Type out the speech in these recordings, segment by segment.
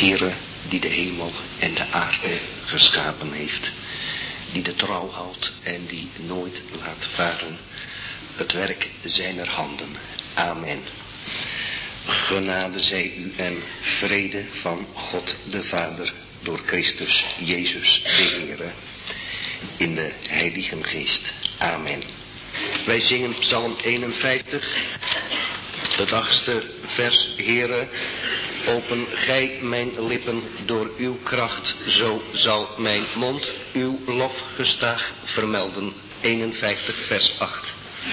Heere, die de hemel en de aarde geschapen heeft, die de trouw houdt en die nooit laat varen het werk zijner handen. Amen. Genade zij u en vrede van God de Vader door Christus Jezus de Heere in de Heilige Geest. Amen. Wij zingen Psalm 51, het 8e vers. Heere, open gij mijn lippen, door uw kracht, zo zal mijn mond uw lof gestaag vermelden. 51 vers 8.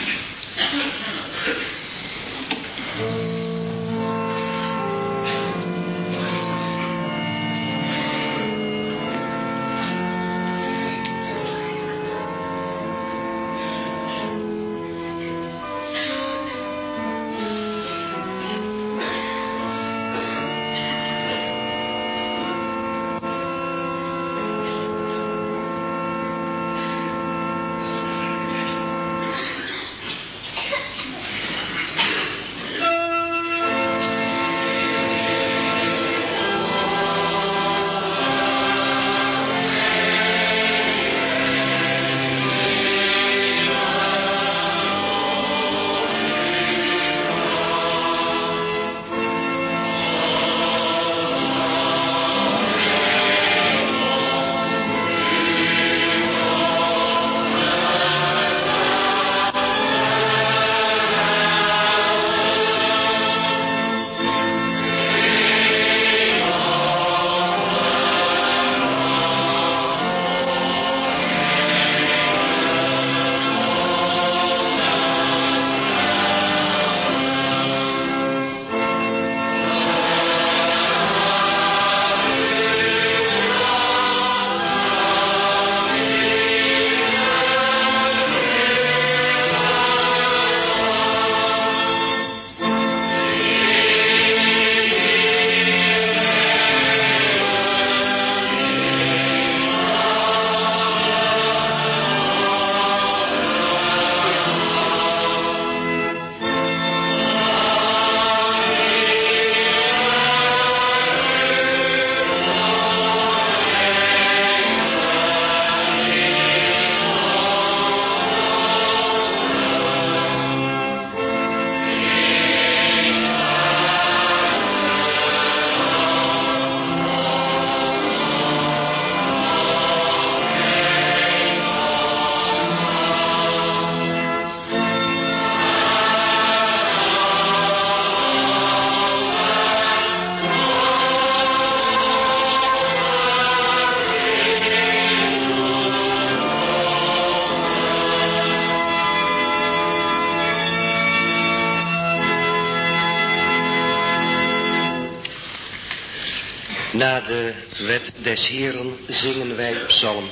Na de wet des Heeren zingen wij Psalm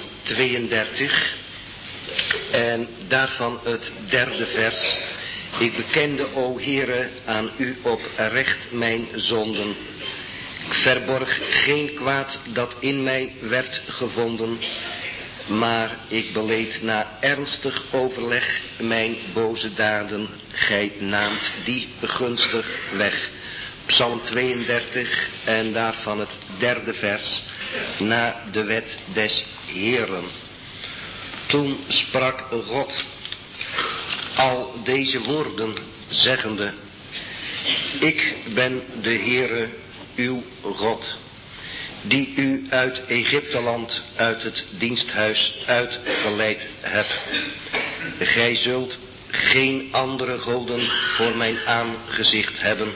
32 en daarvan het 3e vers. Ik bekende, o Heere, aan u oprecht mijn zonden. Ik verborg geen kwaad dat in mij werd gevonden, maar ik beleed na ernstig overleg mijn boze daden. Gij naamt die gunstig weg. Psalm 32 en daarvan het 3e vers, na de wet des Heeren. Toen sprak God al deze woorden, zeggende: Ik ben de Heere, uw God, die u uit Egypteland, uit het diensthuis uitgeleid heb. Gij zult geen andere goden voor mijn aangezicht hebben.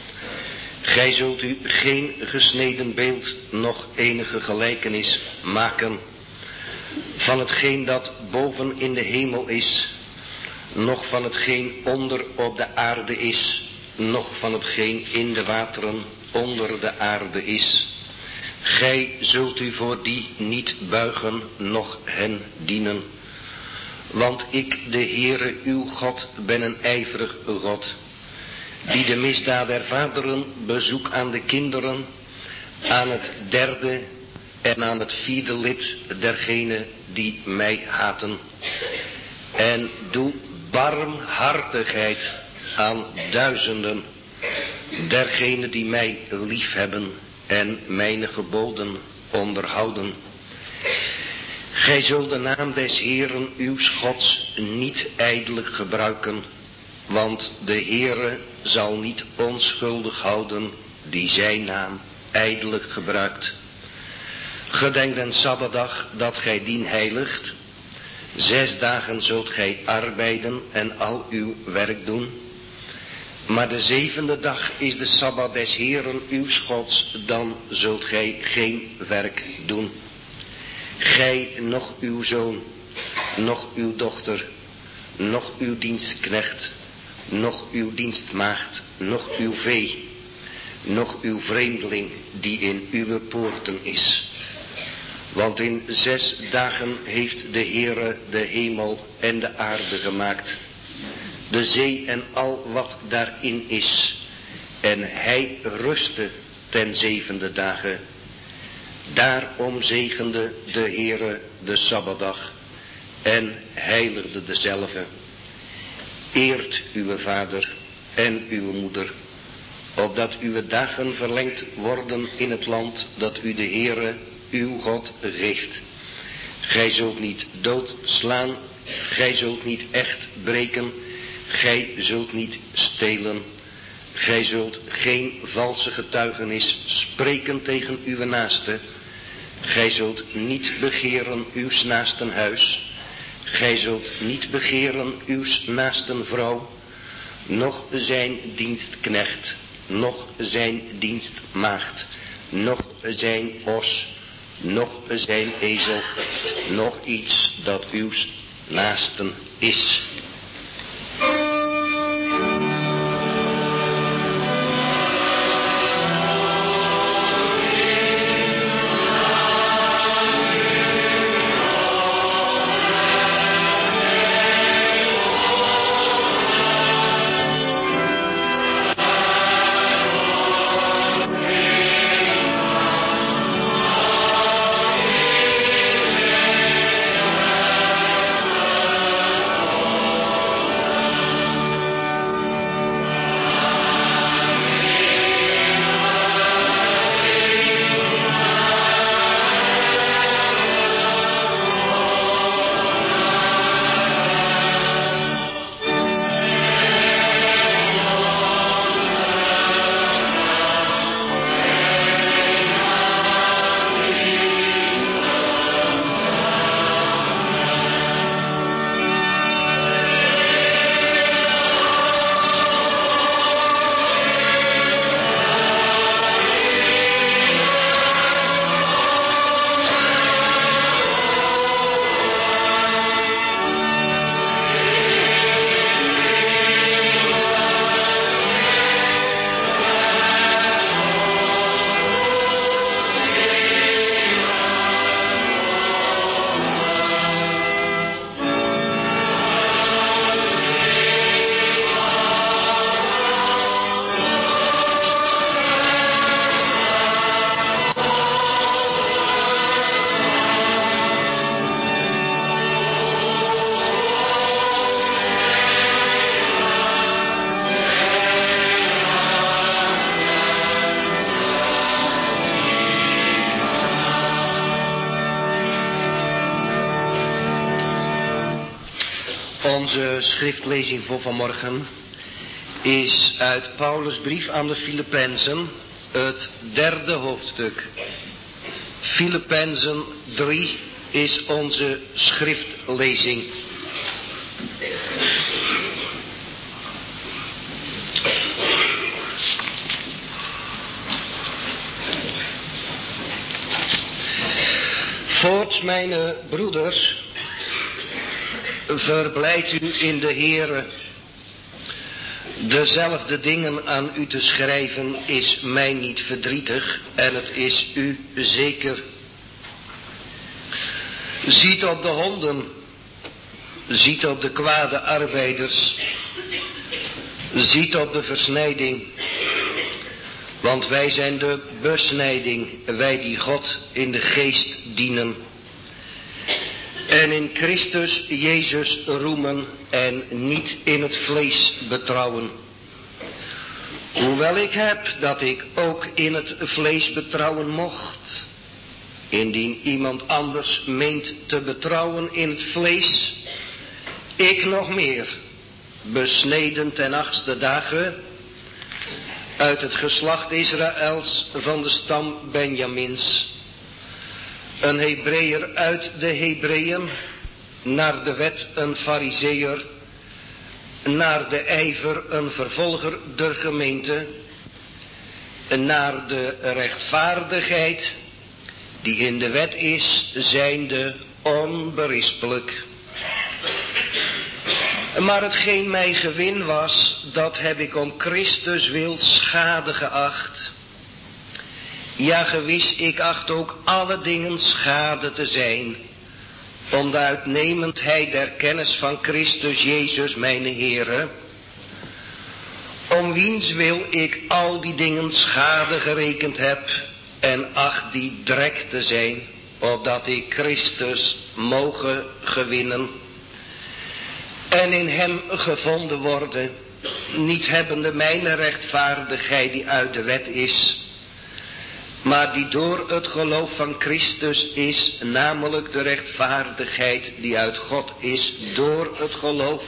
Gij zult u geen gesneden beeld, noch enige gelijkenis maken van hetgeen dat boven in de hemel is, noch van hetgeen onder op de aarde is, noch van hetgeen in de wateren onder de aarde is. Gij zult u voor die niet buigen, noch hen dienen. Want ik, de Heere uw God, ben een ijverig God, die de misdaad der vaderen bezoek aan de kinderen, aan het 3e en aan het 4e lid dergenen die mij haten. En doe barmhartigheid aan duizenden dergenen die mij lief hebben en mijn geboden onderhouden. Gij zult de naam des Heeren uws Gods niet ijdelijk gebruiken, want de Heere zal niet onschuldig houden die zijn naam ijdelijk gebruikt. Gedenk den Sabbatdag dat gij dien heiligt. 6 dagen zult gij arbeiden en al uw werk doen. Maar de 7e dag is de Sabbat des Heeren uws Gods, dan zult gij geen werk doen. Gij, noch uw zoon, noch uw dochter, noch uw dienstknecht, noch uw dienstmaagd, noch uw vee, noch uw vreemdeling die in uw poorten is. Want in 6 dagen heeft de Heere de hemel en de aarde gemaakt, de zee en al wat daarin is. En hij rustte ten 7e dagen. Daarom zegende de Heere de Sabbatdag en heiligde dezelve. Eert uw vader en uw moeder, opdat uw dagen verlengd worden in het land dat u de Heere uw God geeft. Gij zult niet doodslaan, gij zult niet echt breken, gij zult niet stelen. Gij zult geen valse getuigenis spreken tegen uw naaste. Gij zult niet begeren uws naasten huis. Gij zult niet begeren uws naasten vrouw, noch zijn dienstknecht, noch zijn dienstmaagd, noch zijn os, noch zijn ezel, noch iets dat uws naasten is. Onze schriftlezing voor vanmorgen is uit Paulus' brief aan de Filippenzen, het 3e hoofdstuk. Filippenzen 3 is onze schriftlezing. Voorts, mijn broeders, verblijd u in de Heere. Dezelfde dingen aan u te schrijven is mij niet verdrietig en het is u zeker. Ziet op de honden, ziet op de kwade arbeiders, ziet op de versnijding, want wij zijn de besnijding, wij die God in de geest dienen. En in Christus Jezus roemen en niet in het vlees betrouwen. Hoewel ik heb dat ik ook in het vlees betrouwen mocht, indien iemand anders meent te betrouwen in het vlees, ik nog meer, besneden ten 8e dagen, uit het geslacht Israëls van de stam Benjamins, een Hebreeër uit de Hebreeën, naar de wet een Farizeeër, naar de ijver een vervolger der gemeente, naar de rechtvaardigheid die in de wet is, zijnde onberispelijk. Maar hetgeen mij gewin was, dat heb ik om Christus wil schade geacht. Ja, gewis, ik acht ook alle dingen schade te zijn, om de uitnemendheid der kennis van Christus Jezus mijn Heere, om wiens wil ik al die dingen schade gerekend heb, en acht die drek te zijn, opdat ik Christus moge gewinnen, en in hem gevonden worden, niet hebbende mijn rechtvaardigheid die uit de wet is, maar die door het geloof van Christus is, namelijk de rechtvaardigheid die uit God is door het geloof,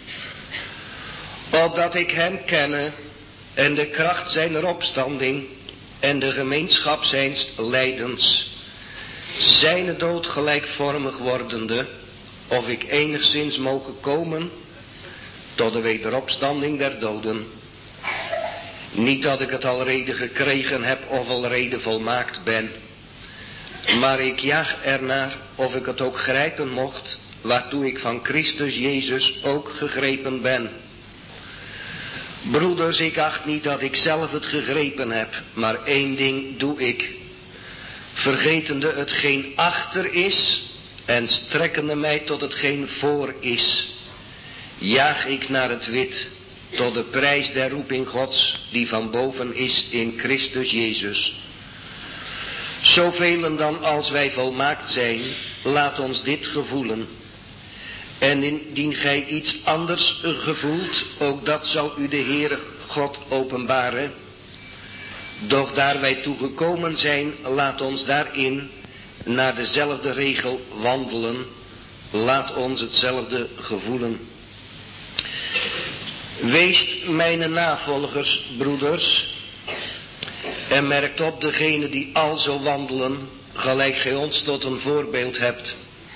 opdat ik hem kenne en de kracht zijner opstanding en de gemeenschap zijns lijdens, zijne dood gelijkvormig wordende, of ik enigszins mogen komen tot de wederopstanding der doden. Niet dat ik het alrede gekregen heb of alrede volmaakt ben, maar ik jaag ernaar of ik het ook grijpen mocht, waartoe ik van Christus Jezus ook gegrepen ben. Broeders, ik acht niet dat ik zelf het gegrepen heb, maar één ding doe ik, vergetende hetgeen achter is en strekkende mij tot hetgeen voor is, jaag ik naar het wit, tot de prijs der roeping Gods, die van boven is in Christus Jezus. Zoveel dan als wij volmaakt zijn, laat ons dit gevoelen. En indien gij iets anders gevoelt, ook dat zal u de Heere God openbaren. Doch daar wij toegekomen zijn, laat ons daarin naar dezelfde regel wandelen. Laat ons hetzelfde gevoelen. Weest mijn navolgers, broeders, en merkt op degene die al zo wandelen, gelijk gij ons tot een voorbeeld hebt.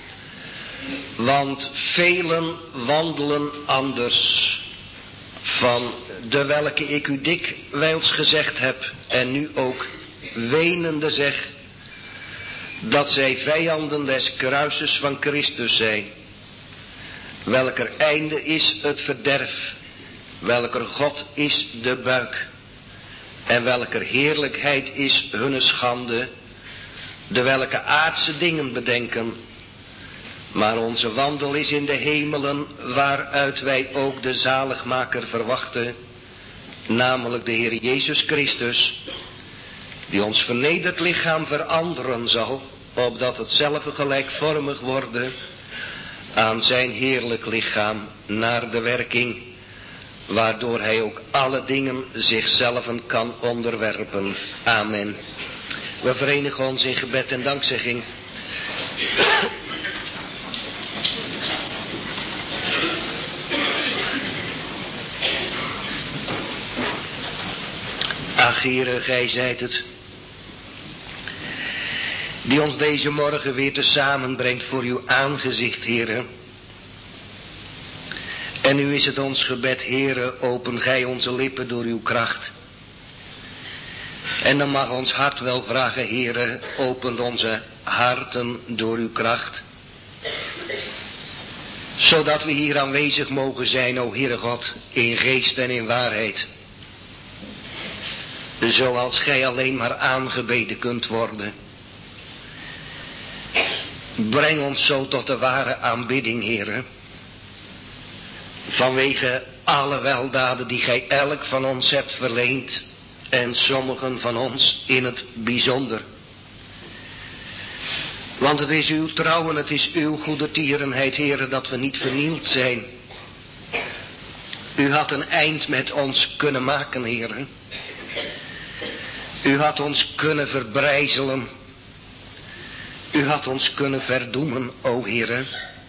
Want velen wandelen anders, van de welke ik u dikwijls gezegd heb, en nu ook wenende zeg, dat zij vijanden des kruises van Christus zijn, welker einde is het verderf, welker God is de buik, en welker heerlijkheid is hunne schande, de welke aardse dingen bedenken. Maar onze wandel is in de hemelen, waaruit wij ook de zaligmaker verwachten, namelijk de Heer Jezus Christus, die ons vernederd lichaam veranderen zal, opdat hetzelfde gelijkvormig worden aan zijn heerlijk lichaam, naar de werking waardoor hij ook alle dingen zichzelf kan onderwerpen. Amen. We verenigen ons in gebed en dankzegging. Ach, Heere, gij zijt het, die ons deze morgen weer tezamen brengt voor uw aangezicht, Heere. En nu is het ons gebed, Heere, open gij onze lippen door uw kracht. En dan mag ons hart wel vragen, Heere, open onze harten door uw kracht. Zodat we hier aanwezig mogen zijn, o Heere God, in geest en in waarheid. Zoals gij alleen maar aangebeden kunt worden. Breng ons zo tot de ware aanbidding, Heere. Vanwege alle weldaden die gij elk van ons hebt verleend. En sommigen van ons in het bijzonder. Want het is uw trouw en het is uw goedertierenheid, Heere, dat we niet vernield zijn. U had een eind met ons kunnen maken, Heere. U had ons kunnen verbrijzelen. U had ons kunnen verdoemen, o Heere.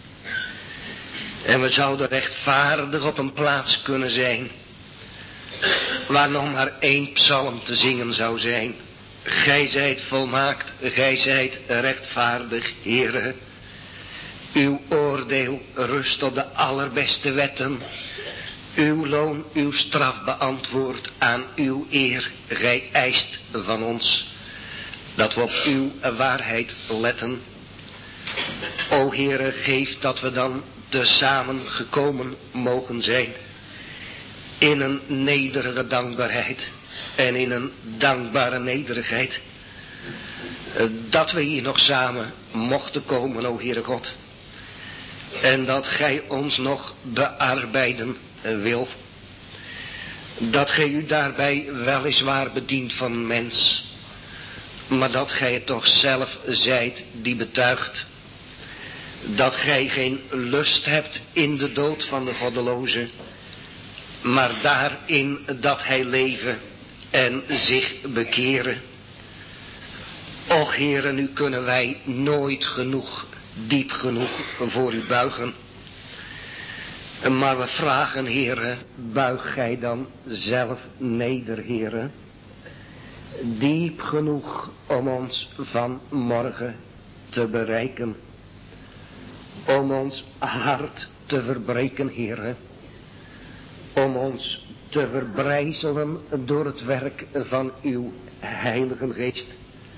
En we zouden rechtvaardig op een plaats kunnen zijn, waar nog maar 1 psalm te zingen zou zijn. Gij zijt volmaakt, gij zijt rechtvaardig, Heere. Uw oordeel rust op de allerbeste wetten. Uw loon, uw straf beantwoordt aan uw eer. Gij eist van ons dat we op uw waarheid letten. O Heere, geef dat we dan tezamen gekomen mogen zijn in een nederige dankbaarheid en in een dankbare nederigheid. Dat we hier nog samen mochten komen, o Heere God. En dat gij ons nog bearbeiden wil. Dat gij u daarbij weliswaar bedient van mens, maar dat gij het toch zelf zijt die betuigt dat gij geen lust hebt in de dood van de goddeloze, maar daarin dat hij leven en zich bekeren. Och Heere, nu kunnen wij nooit genoeg, diep genoeg voor u buigen. Maar we vragen, Heere, buig gij dan zelf neder, Heere. Diep genoeg om ons van morgen te bereiken. Om ons hart te verbreken, Heere. Om ons te verbrijzelen door het werk van uw Heilige Geest.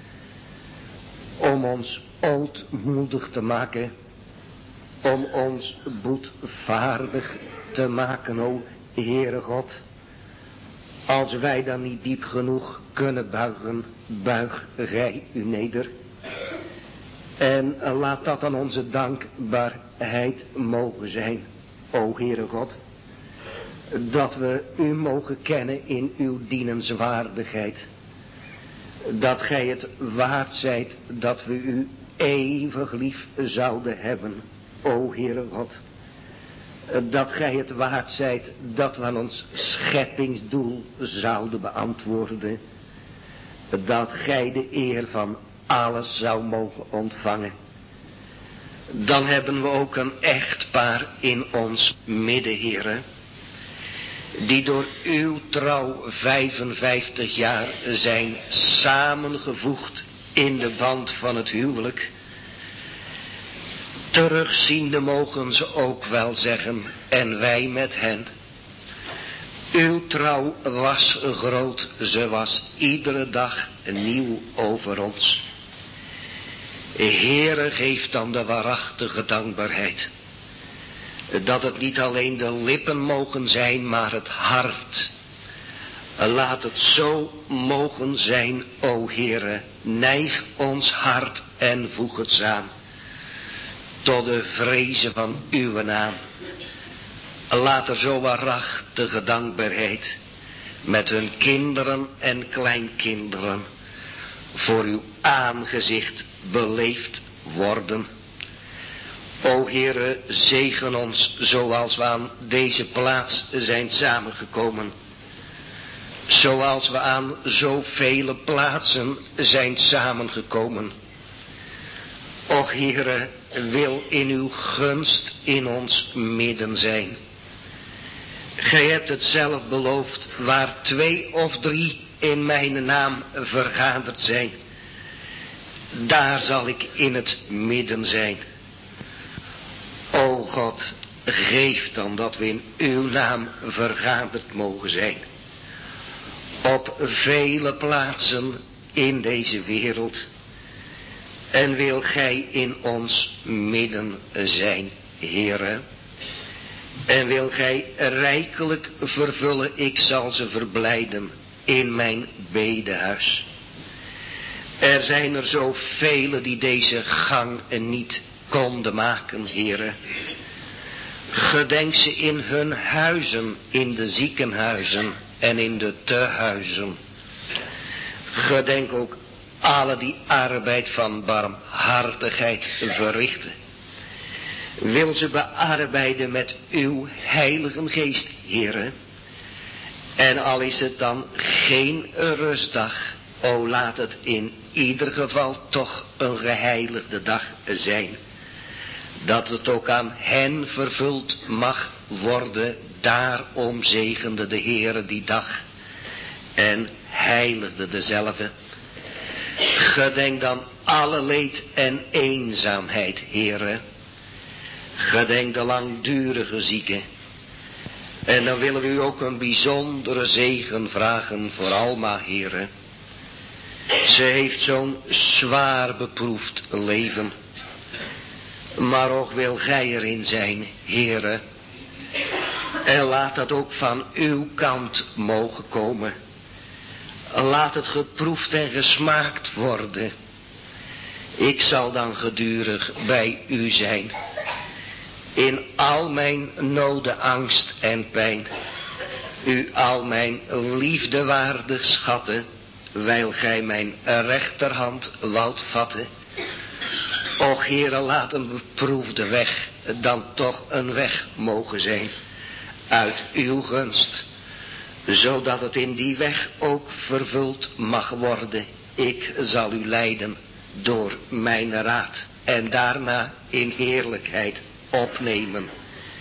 Om ons ootmoedig te maken. Om ons boetvaardig te maken, o Heere God. Als wij dan niet diep genoeg kunnen buigen, buig gij u neder. En laat dat dan onze dankbaarheid mogen zijn, o Heere God. Dat we u mogen kennen in uw dienenswaardigheid. Dat gij het waard zijt dat we u eeuwig lief zouden hebben, o Heere God. Dat gij het waard zijt dat we aan ons scheppingsdoel zouden beantwoorden. Dat gij de eer van alles zou mogen ontvangen. Dan hebben we ook een echtpaar in ons midden, Heere, die door uw trouw 55 jaar zijn samengevoegd in de band van het huwelijk. Terugziende mogen ze ook wel zeggen, en wij met hen. Uw trouw was groot, ze was iedere dag nieuw over ons. Heere, geef dan de waarachtige dankbaarheid. Dat het niet alleen de lippen mogen zijn, maar het hart. Laat het zo mogen zijn, o Heere. Neig ons hart en voeg het samen tot de vrezen van uw naam. Laat er zo waarachtige dankbaarheid met hun kinderen en kleinkinderen voor uw aangezicht beleefd worden. O Heere, zegen ons zoals we aan deze plaats zijn samengekomen. Zoals we aan zoveel plaatsen zijn samengekomen. Och Heere, wil in uw gunst in ons midden zijn. Gij hebt het zelf beloofd, waar 2 of 3 in mijn naam vergaderd zijn, daar zal ik in het midden zijn. O God, geef dan dat we in uw naam vergaderd mogen zijn. Op vele plaatsen in deze wereld. En wil gij in ons midden zijn, Heere. En wil gij rijkelijk vervullen, ik zal ze verblijden in mijn bedehuis. Er zijn er zoveel die deze gang niet konden maken, Heere. Gedenk ze in hun huizen, in de ziekenhuizen en in de tehuizen. Gedenk ook alle die arbeid van barmhartigheid verrichten. Wil ze bearbeiden met uw Heilige Geest, Heere. En al is het dan geen rustdag, O laat het in ieder geval toch een geheiligde dag zijn. Dat het ook aan hen vervuld mag worden. Daarom zegende de Heere die dag. En heiligde dezelfde. Gedenk dan alle leed en eenzaamheid, Heere. Gedenk de langdurige zieken. En dan willen we u ook een bijzondere zegen vragen voor Alma, Heere. Ze heeft zo'n zwaar beproefd leven. Maar ook wil gij erin zijn, Heere. En laat dat ook van uw kant mogen komen. Laat het geproefd en gesmaakt worden. Ik zal dan gedurig bij u zijn. In al mijn noden, angst en pijn. U al mijn liefdewaardig schatten. Wijl gij mijn rechterhand woudt vatten. Och Heere, laat een beproefde weg dan toch een weg mogen zijn. Uit uw gunst. Zodat het in die weg ook vervuld mag worden. Ik zal u leiden door mijn raad. En daarna in heerlijkheid opnemen.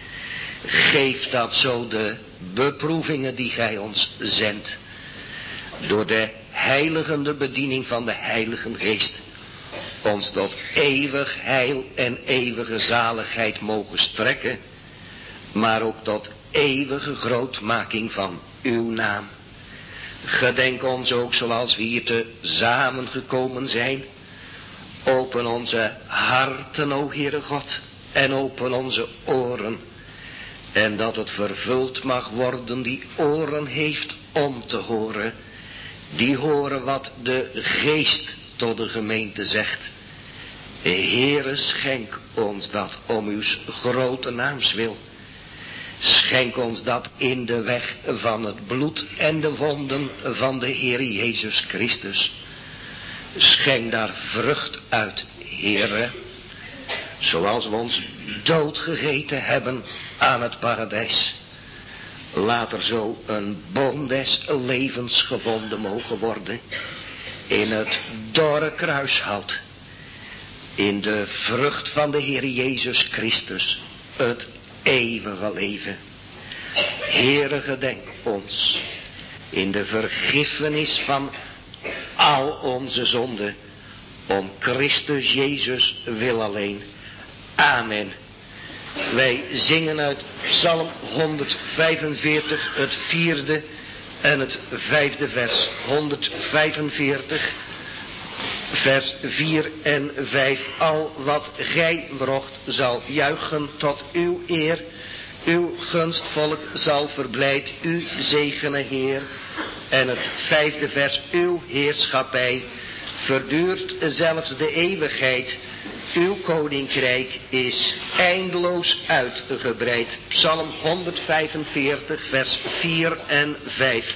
Geef dat zo de beproevingen die gij ons zendt. Door de heiligende bediening van de Heilige Geest. Ons tot eeuwig heil en eeuwige zaligheid mogen strekken. Maar ook tot eeuwige grootmaking van uw naam. Gedenk ons ook zoals we hier te samen gekomen zijn. Open onze harten, o Heere God. En open onze oren. En dat het vervuld mag worden die oren heeft om te horen. Die horen wat de Geest tot de gemeente zegt. Heere, schenk ons dat om uw grote naams wil. Schenk ons dat in de weg van het bloed en de wonden van de Heer Jezus Christus. Schenk daar vrucht uit, Heere. Zoals we ons doodgegeten hebben aan het paradijs. Laat er zo een boom des levens gevonden mogen worden. In het dorre kruishout. In de vrucht van de Heer Jezus Christus. Het eeuwige leven. Heere, gedenk ons. In de vergiffenis van al onze zonden. Om Christus Jezus wil alleen. Amen. Wij zingen uit Psalm 145 het 4e en het 5e vers. 145 vers 4 en 5. Al wat gij brocht zal juichen tot uw eer. Uw gunstvolk zal verblijd u zegenen, Heer. En het 5e vers. Uw heerschappij verduurt zelfs de eeuwigheid. Uw koninkrijk is eindeloos uitgebreid. Psalm 145 vers 4 en 5.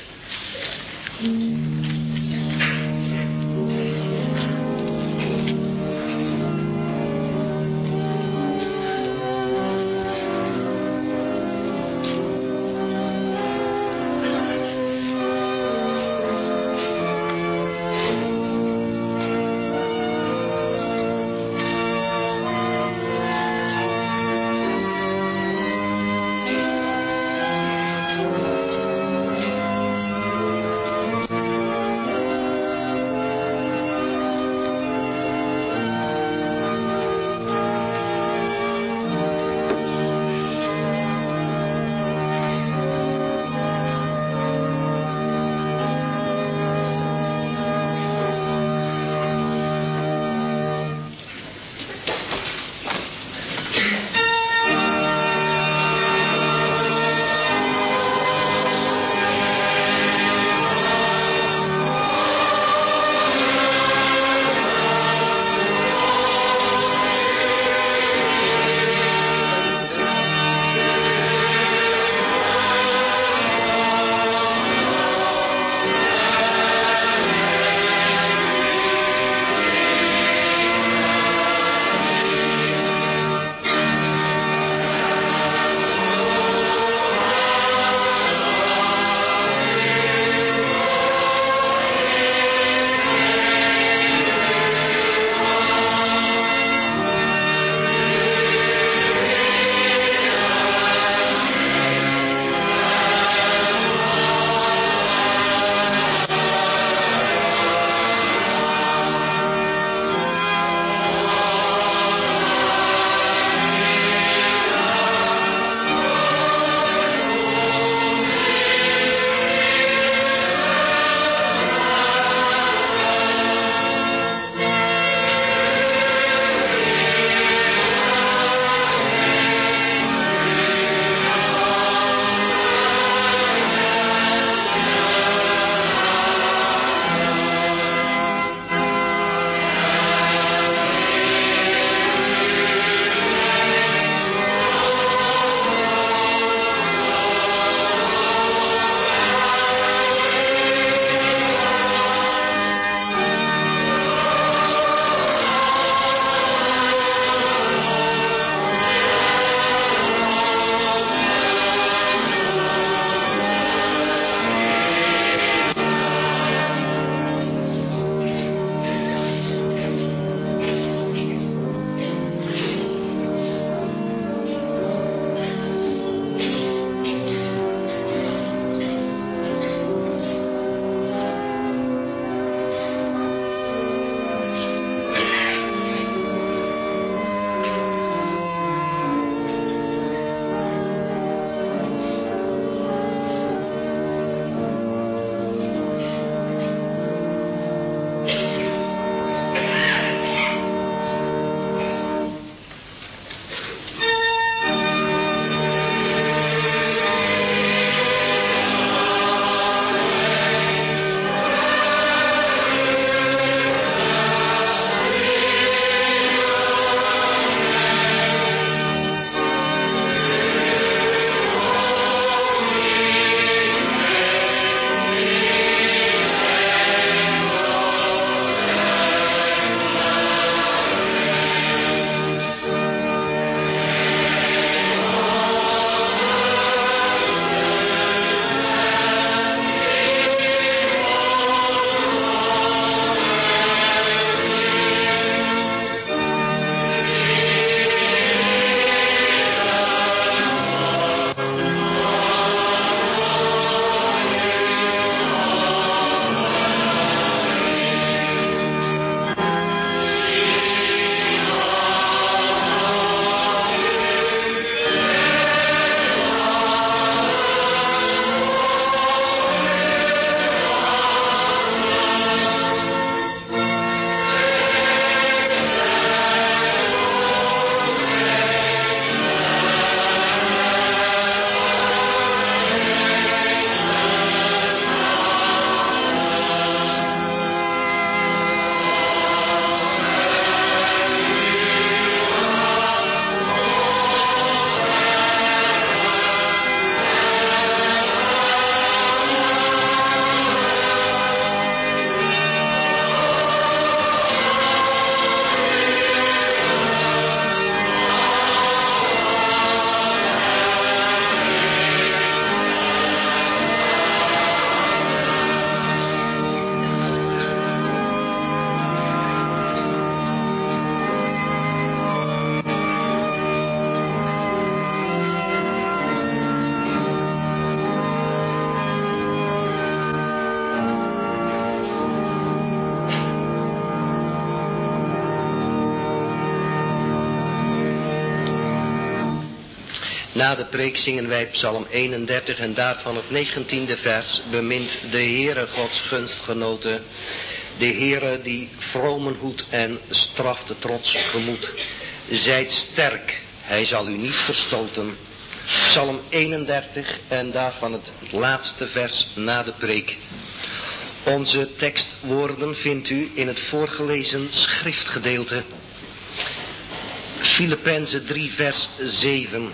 Na de preek zingen wij Psalm 31 en daarvan het 19e vers. Bemint de Heere Gods gunstgenoten, de Heere die vromen hoedt en straft de trots gemoed. Zijt sterk, hij zal u niet verstoten. Psalm 31 en daarvan het laatste vers na de preek. Onze tekstwoorden vindt u in het voorgelezen schriftgedeelte. Filippenzen 3 vers 7.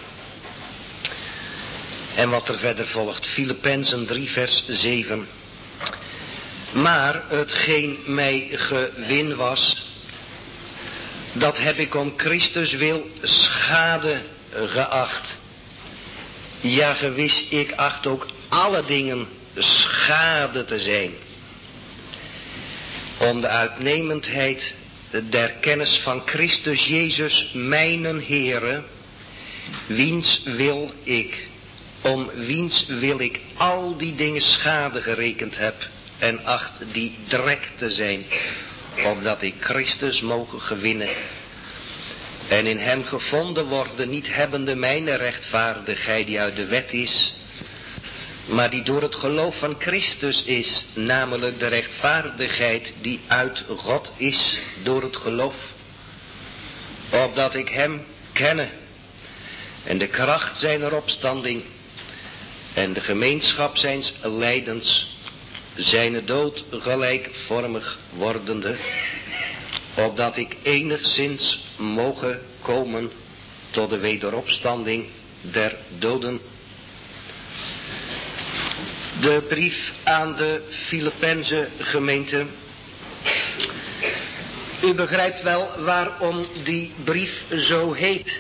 En wat er verder volgt. Filippenzen 3 vers 7. Maar hetgeen mij gewin was, dat heb ik om Christus wil schade geacht. Ja, gewis, ik acht ook alle dingen schade te zijn. Om de uitnemendheid der kennis van Christus Jezus, mijnen Heere, om wiens wil ik al die dingen schade gerekend heb en acht die drek te zijn, opdat ik Christus mogen gewinnen. En in hem gevonden worden, niet hebbende mijn rechtvaardigheid die uit de wet is, maar die door het geloof van Christus is, namelijk de rechtvaardigheid die uit God is door het geloof, opdat ik hem kenne en de kracht zijner opstanding en de gemeenschap zijns lijdens, zijne dood gelijkvormig wordende, opdat ik enigszins mogen komen tot de wederopstanding der doden. De brief aan de Filippense gemeente. U begrijpt wel waarom die brief zo heet.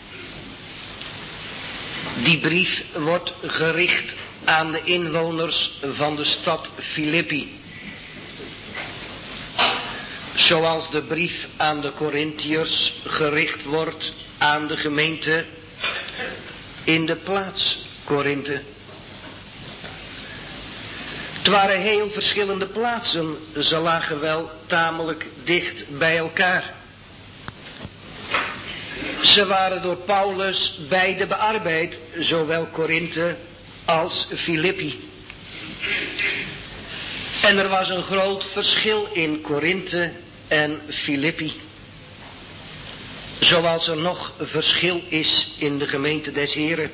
Die brief wordt gericht aan de inwoners van de stad Filippi. Zoals de brief aan de Korintiërs gericht wordt aan de gemeente in de plaats Korinthe. Het waren heel verschillende plaatsen, ze lagen wel tamelijk dicht bij elkaar. Ze waren door Paulus beide bearbeid, zowel Korinthe als Filippi. En er was een groot verschil in Korinthe en Filippi. Zoals er nog verschil is in de gemeente des Heren.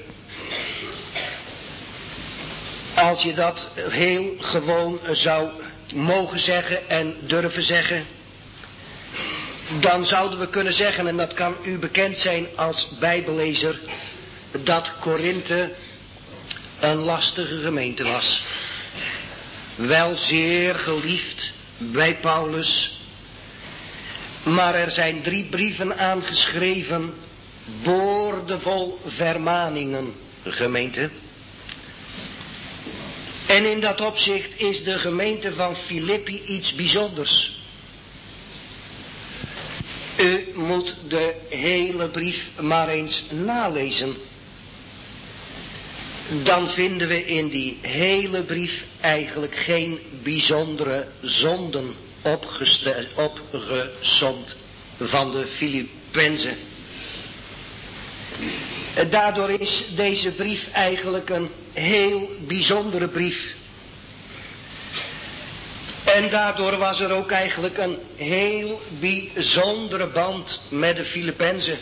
Als je dat heel gewoon zou mogen zeggen en durven zeggen, dan zouden we kunnen zeggen, en dat kan u bekend zijn als bijbellezer, dat Korinthe een lastige gemeente was. Wel zeer geliefd bij Paulus, maar er zijn 3 brieven aangeschreven, boordevol vermaningen, gemeente. En in dat opzicht is de gemeente van Filippi iets bijzonders. U moet de hele brief maar eens nalezen. Dan vinden we in die hele brief eigenlijk geen bijzondere zonden opgesomd van de Filippenzen. Daardoor is deze brief eigenlijk een heel bijzondere brief. En daardoor was er ook eigenlijk een heel bijzondere band met de Filippenzen.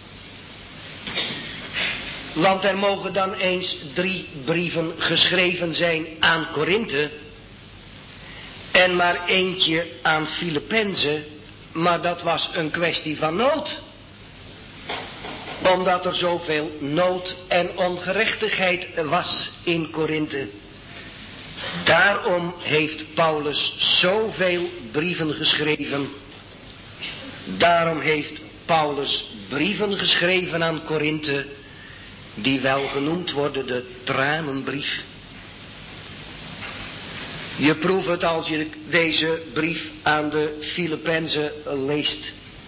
Want er mogen dan eens 3 brieven geschreven zijn aan Korinthe en maar eentje aan Filippenzen, maar dat was een kwestie van nood. Omdat er zoveel nood en ongerechtigheid was in Korinthe. Daarom heeft Paulus zoveel brieven geschreven. Daarom heeft Paulus brieven geschreven aan Korinthe, die wel genoemd worden de tranenbrief. Je proeft het als je deze brief aan de Filippenzen leest.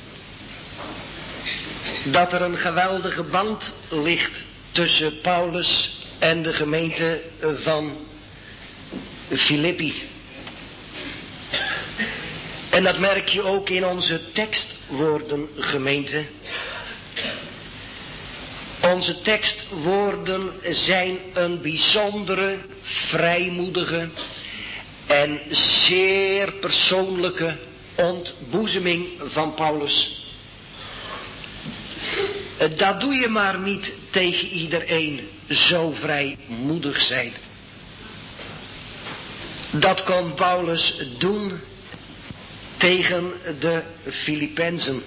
Dat er een geweldige band ligt tussen Paulus en de gemeente van Filippi. En dat merk je ook in onze tekstwoorden, gemeente. Onze tekstwoorden zijn een bijzondere, vrijmoedige en zeer persoonlijke ontboezeming van Paulus. Dat doe je maar niet tegen iedereen zo vrijmoedig zijn. Dat kon Paulus doen tegen de Filippenzen.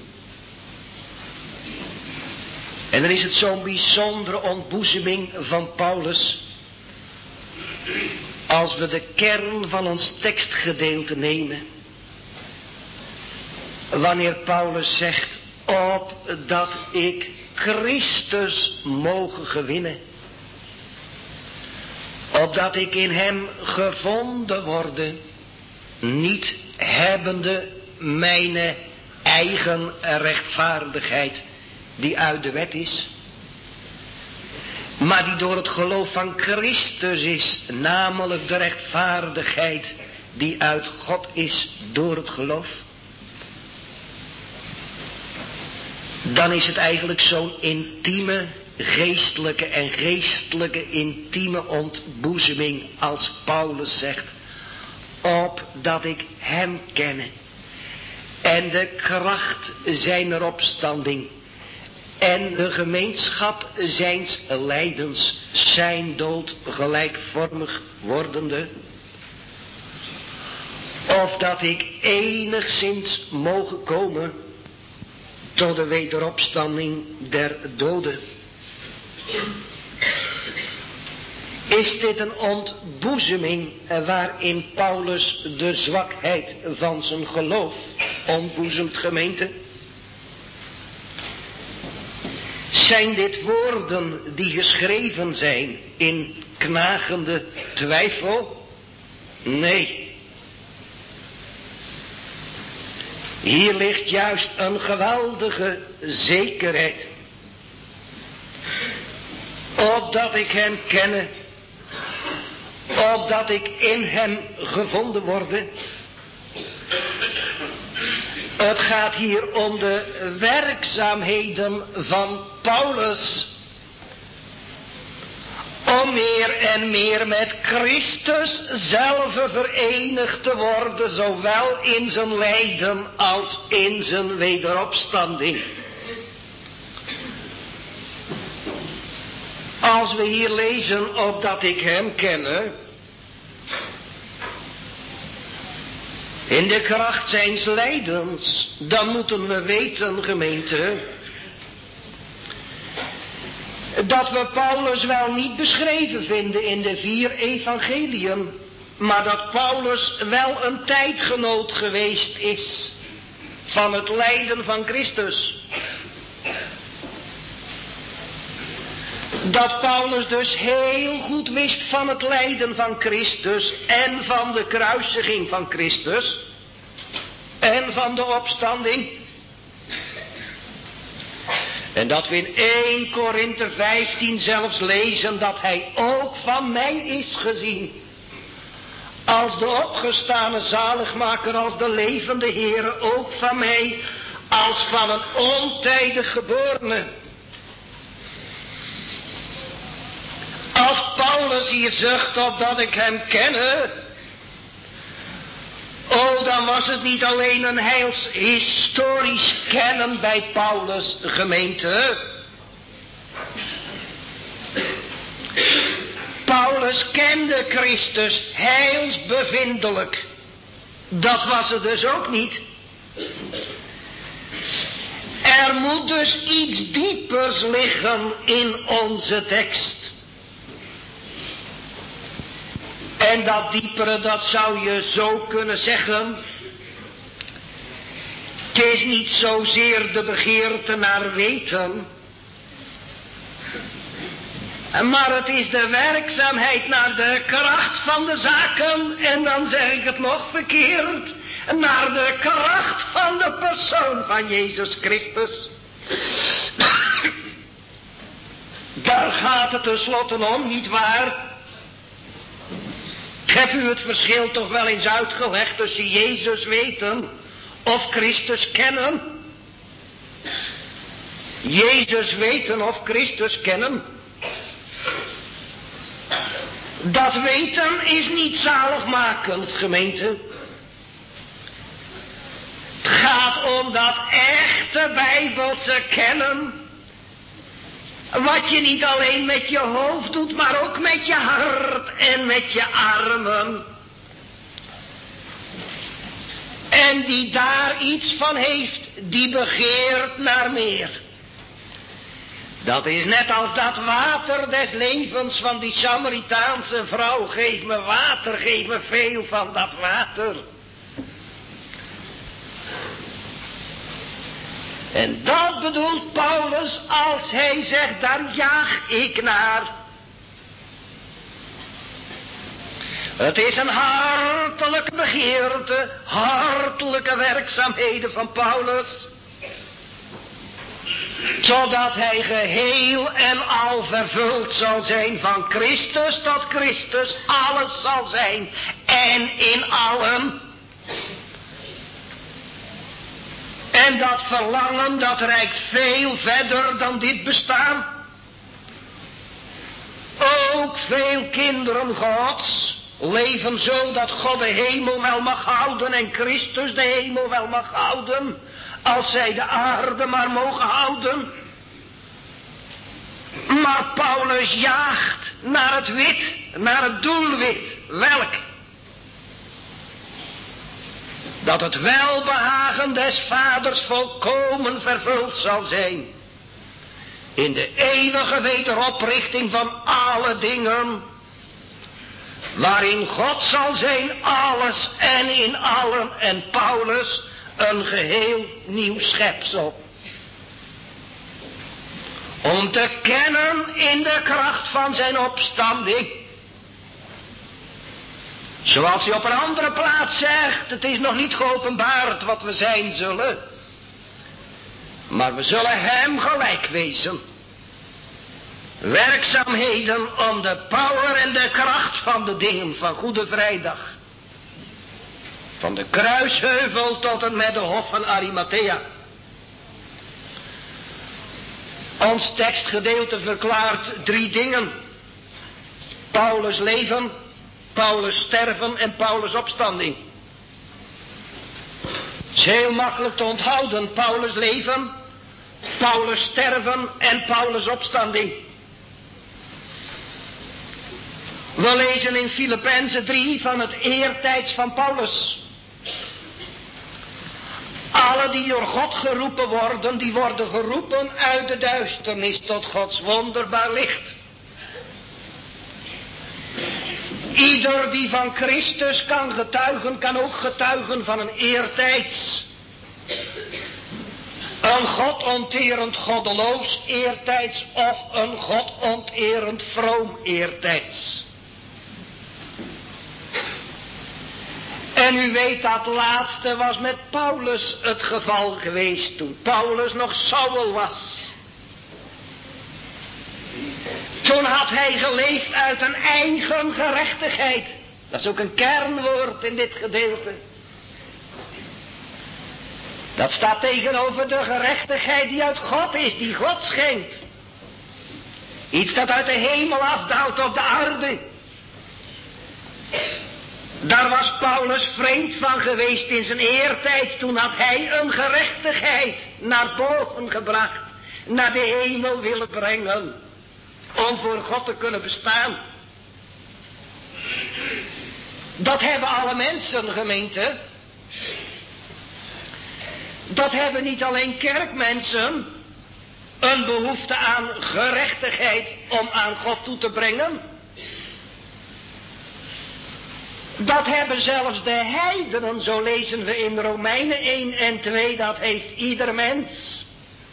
En dan is het zo'n bijzondere ontboezeming van Paulus. Als we de kern van ons tekstgedeelte nemen. Wanneer Paulus zegt, opdat ik Christus mogen gewinnen. Opdat ik in hem gevonden worde, niet hebbende mijn eigen rechtvaardigheid die uit de wet is, maar die door het geloof van Christus is, namelijk de rechtvaardigheid die uit God is door het geloof. Dan is het eigenlijk zo'n intieme, geestelijke intieme ontboezeming als Paulus zegt, opdat ik hem kenne en de kracht zijner opstanding en de gemeenschap zijns lijdens, zijn dood gelijkvormig wordende, of dat ik enigszins mogen komen tot de wederopstanding der doden. Is dit een ontboezeming waarin Paulus de zwakheid van zijn geloof ontboezemt, gemeente? Zijn dit woorden die geschreven zijn in knagende twijfel? Nee. Hier ligt juist een geweldige zekerheid. Opdat ik hem kenne, opdat ik in hem gevonden worde. Het gaat hier om de werkzaamheden van Paulus. Om meer en meer met Christus zelf verenigd te worden, zowel in zijn lijden als in zijn wederopstanding. Als we hier lezen, opdat ik hem kenne, in de kracht zijns lijdens, dan moeten we weten, gemeente, dat we Paulus wel niet beschreven vinden in de 4 evangeliën, maar dat Paulus wel een tijdgenoot geweest is van het lijden van Christus. Dat Paulus dus heel goed wist van het lijden van Christus en van de kruisiging van Christus en van de opstanding. En dat we in 1 Korinthe 15 zelfs lezen dat hij ook van mij is gezien. Als de opgestane zaligmaker, als de levende Heere, ook van mij, als van een ontijdig geborene. Als Paulus hier zegt opdat ik hem kenne, dan was het niet alleen een heilshistorisch kennen bij Paulus, gemeente. Paulus kende Christus heilsbevindelijk. Dat was het dus ook niet. Er moet dus iets diepers liggen in onze tekst. En dat diepere, dat zou je zo kunnen zeggen. Het is niet zozeer de begeerte naar weten, maar het is de werkzaamheid naar de kracht van de zaken. En dan zeg ik het nog verkeerd, naar de kracht van de persoon van Jezus Christus. Daar gaat het tenslotte om, niet waar? Ik heb u het verschil toch wel eens uitgelegd tussen Jezus weten of Christus kennen. Jezus weten of Christus kennen. Dat weten is niet zaligmakend, gemeente. Het gaat om dat echte Bijbelse kennen. Wat je niet alleen met je hoofd doet, maar ook met je hart en met je armen. En die daar iets van heeft, die begeert naar meer. Dat is net als dat water des levens van die Samaritaanse vrouw. Geef me water, geef me veel van dat water. En dat bedoelt Paulus als hij zegt, daar jaag ik naar. Het is een hartelijke begeerte, hartelijke werkzaamheden van Paulus. Zodat hij geheel en al vervuld zal zijn van Christus, dat Christus alles zal zijn en in allen. En dat verlangen, dat reikt veel verder dan dit bestaan. Ook veel kinderen Gods leven zo dat God de hemel wel mag houden en Christus de hemel wel mag houden, als zij de aarde maar mogen houden. Maar Paulus jaagt naar het wit, naar het doelwit. Welk? Dat het welbehagen des Vaders volkomen vervuld zal zijn. In de eeuwige wederoprichting van alle dingen. Waarin God zal zijn alles en in allen en Paulus een geheel nieuw schepsel. Om te kennen in de kracht van zijn opstanding. Zoals hij op een andere plaats zegt, het is nog niet geopenbaard wat we zijn zullen. Maar we zullen hem gelijk wezen. Werkzaamheden om de power en de kracht van de dingen van Goede Vrijdag. Van de Kruisheuvel tot en met de Hof van Arimathea. Ons tekstgedeelte verklaart 3 dingen. Paulus leven, Paulus sterven en Paulus opstanding. Het is heel makkelijk te onthouden. Paulus leven, Paulus sterven en Paulus opstanding. We lezen in Filippenzen 3 van het eertijds van Paulus. Alle die door God geroepen worden, die worden geroepen uit de duisternis tot Gods wonderbaar licht. Ieder die van Christus kan getuigen, kan ook getuigen van een eertijds. Een godonterend goddeloos eertijds of een godonterend vroom eertijds. En u weet, dat laatste was met Paulus het geval geweest toen Paulus nog Saul was. Toen had hij geleefd uit een eigen gerechtigheid. Dat is ook een kernwoord in dit gedeelte. Dat staat tegenover de gerechtigheid die uit God is, die God schenkt. Iets dat uit de hemel afdaalt op de aarde. Daar was Paulus vreemd van geweest in zijn eertijd. Toen had hij een gerechtigheid naar boven gebracht. Naar de hemel willen brengen. Om voor God te kunnen bestaan. Dat hebben alle mensen, gemeente. Dat hebben niet alleen kerkmensen. Een behoefte aan gerechtigheid om aan God toe te brengen. Dat hebben zelfs de heidenen, zo lezen we in Romeinen 1 en 2, dat heeft ieder mens.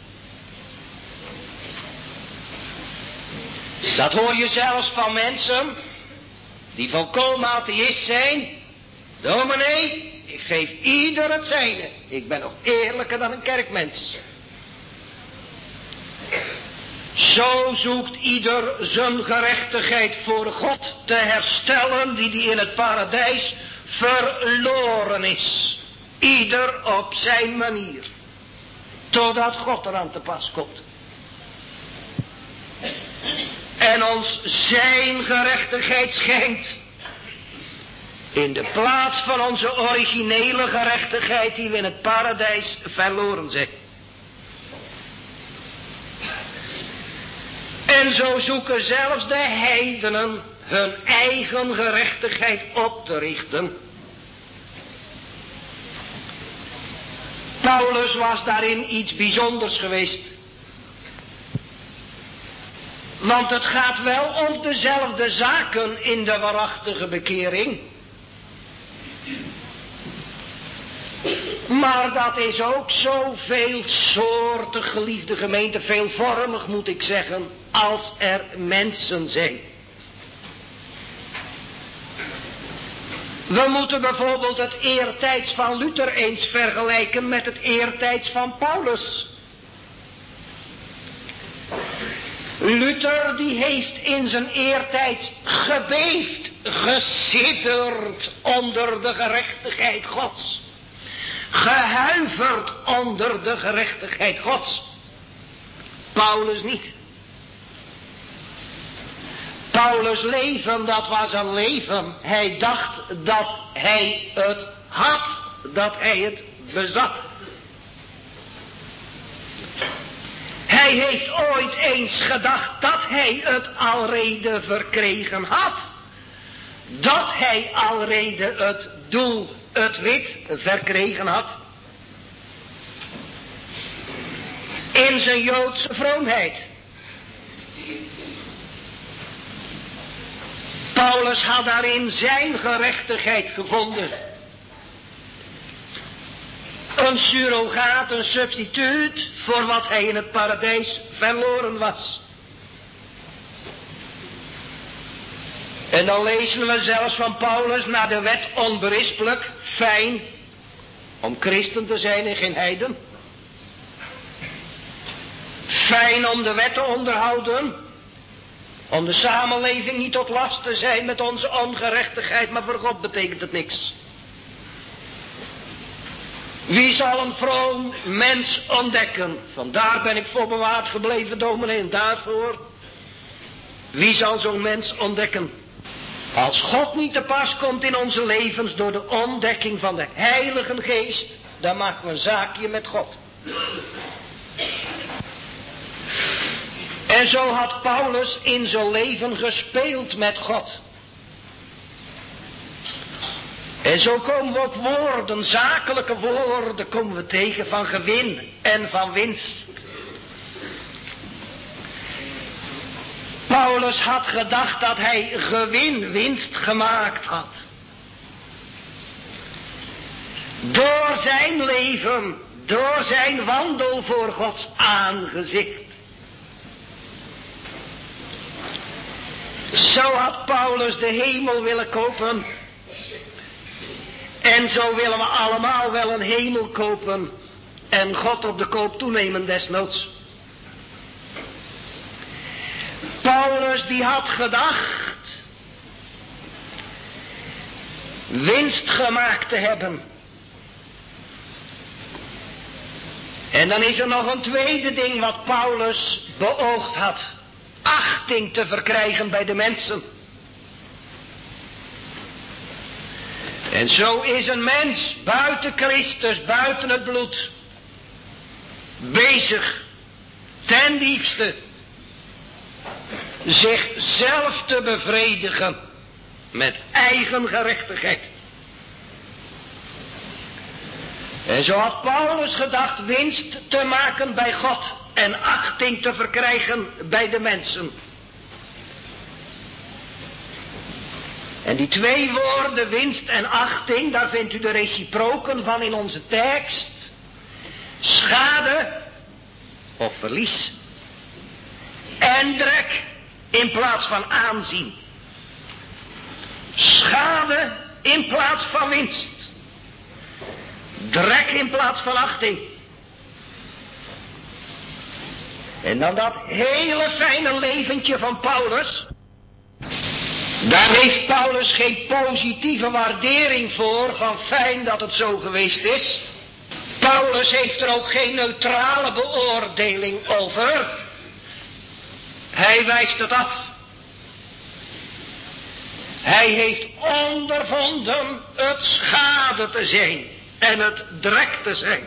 Dat hoor je zelfs van mensen die volkomen atheïst zijn. Dominee, ik geef ieder het zijne. Ik ben nog eerlijker dan een kerkmens. Zo zoekt ieder zijn gerechtigheid voor God te herstellen die in het paradijs verloren is. Ieder op zijn manier. Totdat God eraan te pas komt. en ons zijn gerechtigheid schenkt, in de plaats van onze originele gerechtigheid die we in het paradijs verloren zijn. En zo zoeken zelfs de heidenen hun eigen gerechtigheid op te richten. Paulus was daarin iets bijzonders geweest. Want het gaat wel om dezelfde zaken in de waarachtige bekering. Maar dat is ook zo veelsoortig, geliefde gemeente, veelvormig moet ik zeggen, als er mensen zijn. We moeten bijvoorbeeld het eertijds van Luther eens vergelijken met het eertijds van Paulus. Luther die heeft in zijn eertijds gebeefd, gesidderd onder de gerechtigheid Gods. Gehuiverd onder de gerechtigheid Gods. Paulus niet. Paulus' leven, dat was een leven. Hij dacht dat hij het had, dat hij het bezat. Hij heeft ooit eens gedacht dat hij het alrede verkregen had. Dat hij alrede het doel, het wit, verkregen had. In zijn Joodse vroomheid. Paulus had daarin zijn gerechtigheid gevonden. Een surrogaat, een substituut voor wat hij in het paradijs verloren was. En dan lezen we zelfs van Paulus naar de wet onberispelijk, fijn om christen te zijn en geen heiden. Fijn om de wet te onderhouden, om de samenleving niet tot last te zijn met onze ongerechtigheid, maar voor God betekent het niks. Wie zal een vroom mens ontdekken? Vandaar ben ik voor bewaard gebleven, dominee, en daarvoor. Wie zal zo'n mens ontdekken? Als God niet te pas komt in onze levens door de ontdekking van de Heilige Geest, dan maken we een zaakje met God. En zo had Paulus in zijn leven gespeeld met God. En zo komen we ook woorden, zakelijke woorden, komen we tegen van gewin en van winst. Paulus had gedacht dat hij winst gemaakt had. Door zijn leven, door zijn wandel voor Gods aangezicht. Zo had Paulus de hemel willen kopen. En zo willen we allemaal wel een hemel kopen. En God op de koop toenemen desnoods. Paulus die had gedacht winst gemaakt te hebben. En dan is er nog een tweede ding wat Paulus beoogd had. Achting te verkrijgen bij de mensen. En zo is een mens buiten Christus, buiten het bloed, bezig ten diepste zichzelf te bevredigen met eigen gerechtigheid. En zo had Paulus gedacht winst te maken bij God en achting te verkrijgen bij de mensen. En die twee woorden, winst en achting, daar vindt u de reciproken van in onze tekst. Schade of verlies. En drek in plaats van aanzien. Schade in plaats van winst. Drek in plaats van achting. En dan dat hele fijne leventje van Paulus. Daar heeft Paulus geen positieve waardering voor, van fijn dat het zo geweest is. Paulus heeft er ook geen neutrale beoordeling over. Hij wijst het af. Hij heeft ondervonden het schade te zijn en het drek te zijn.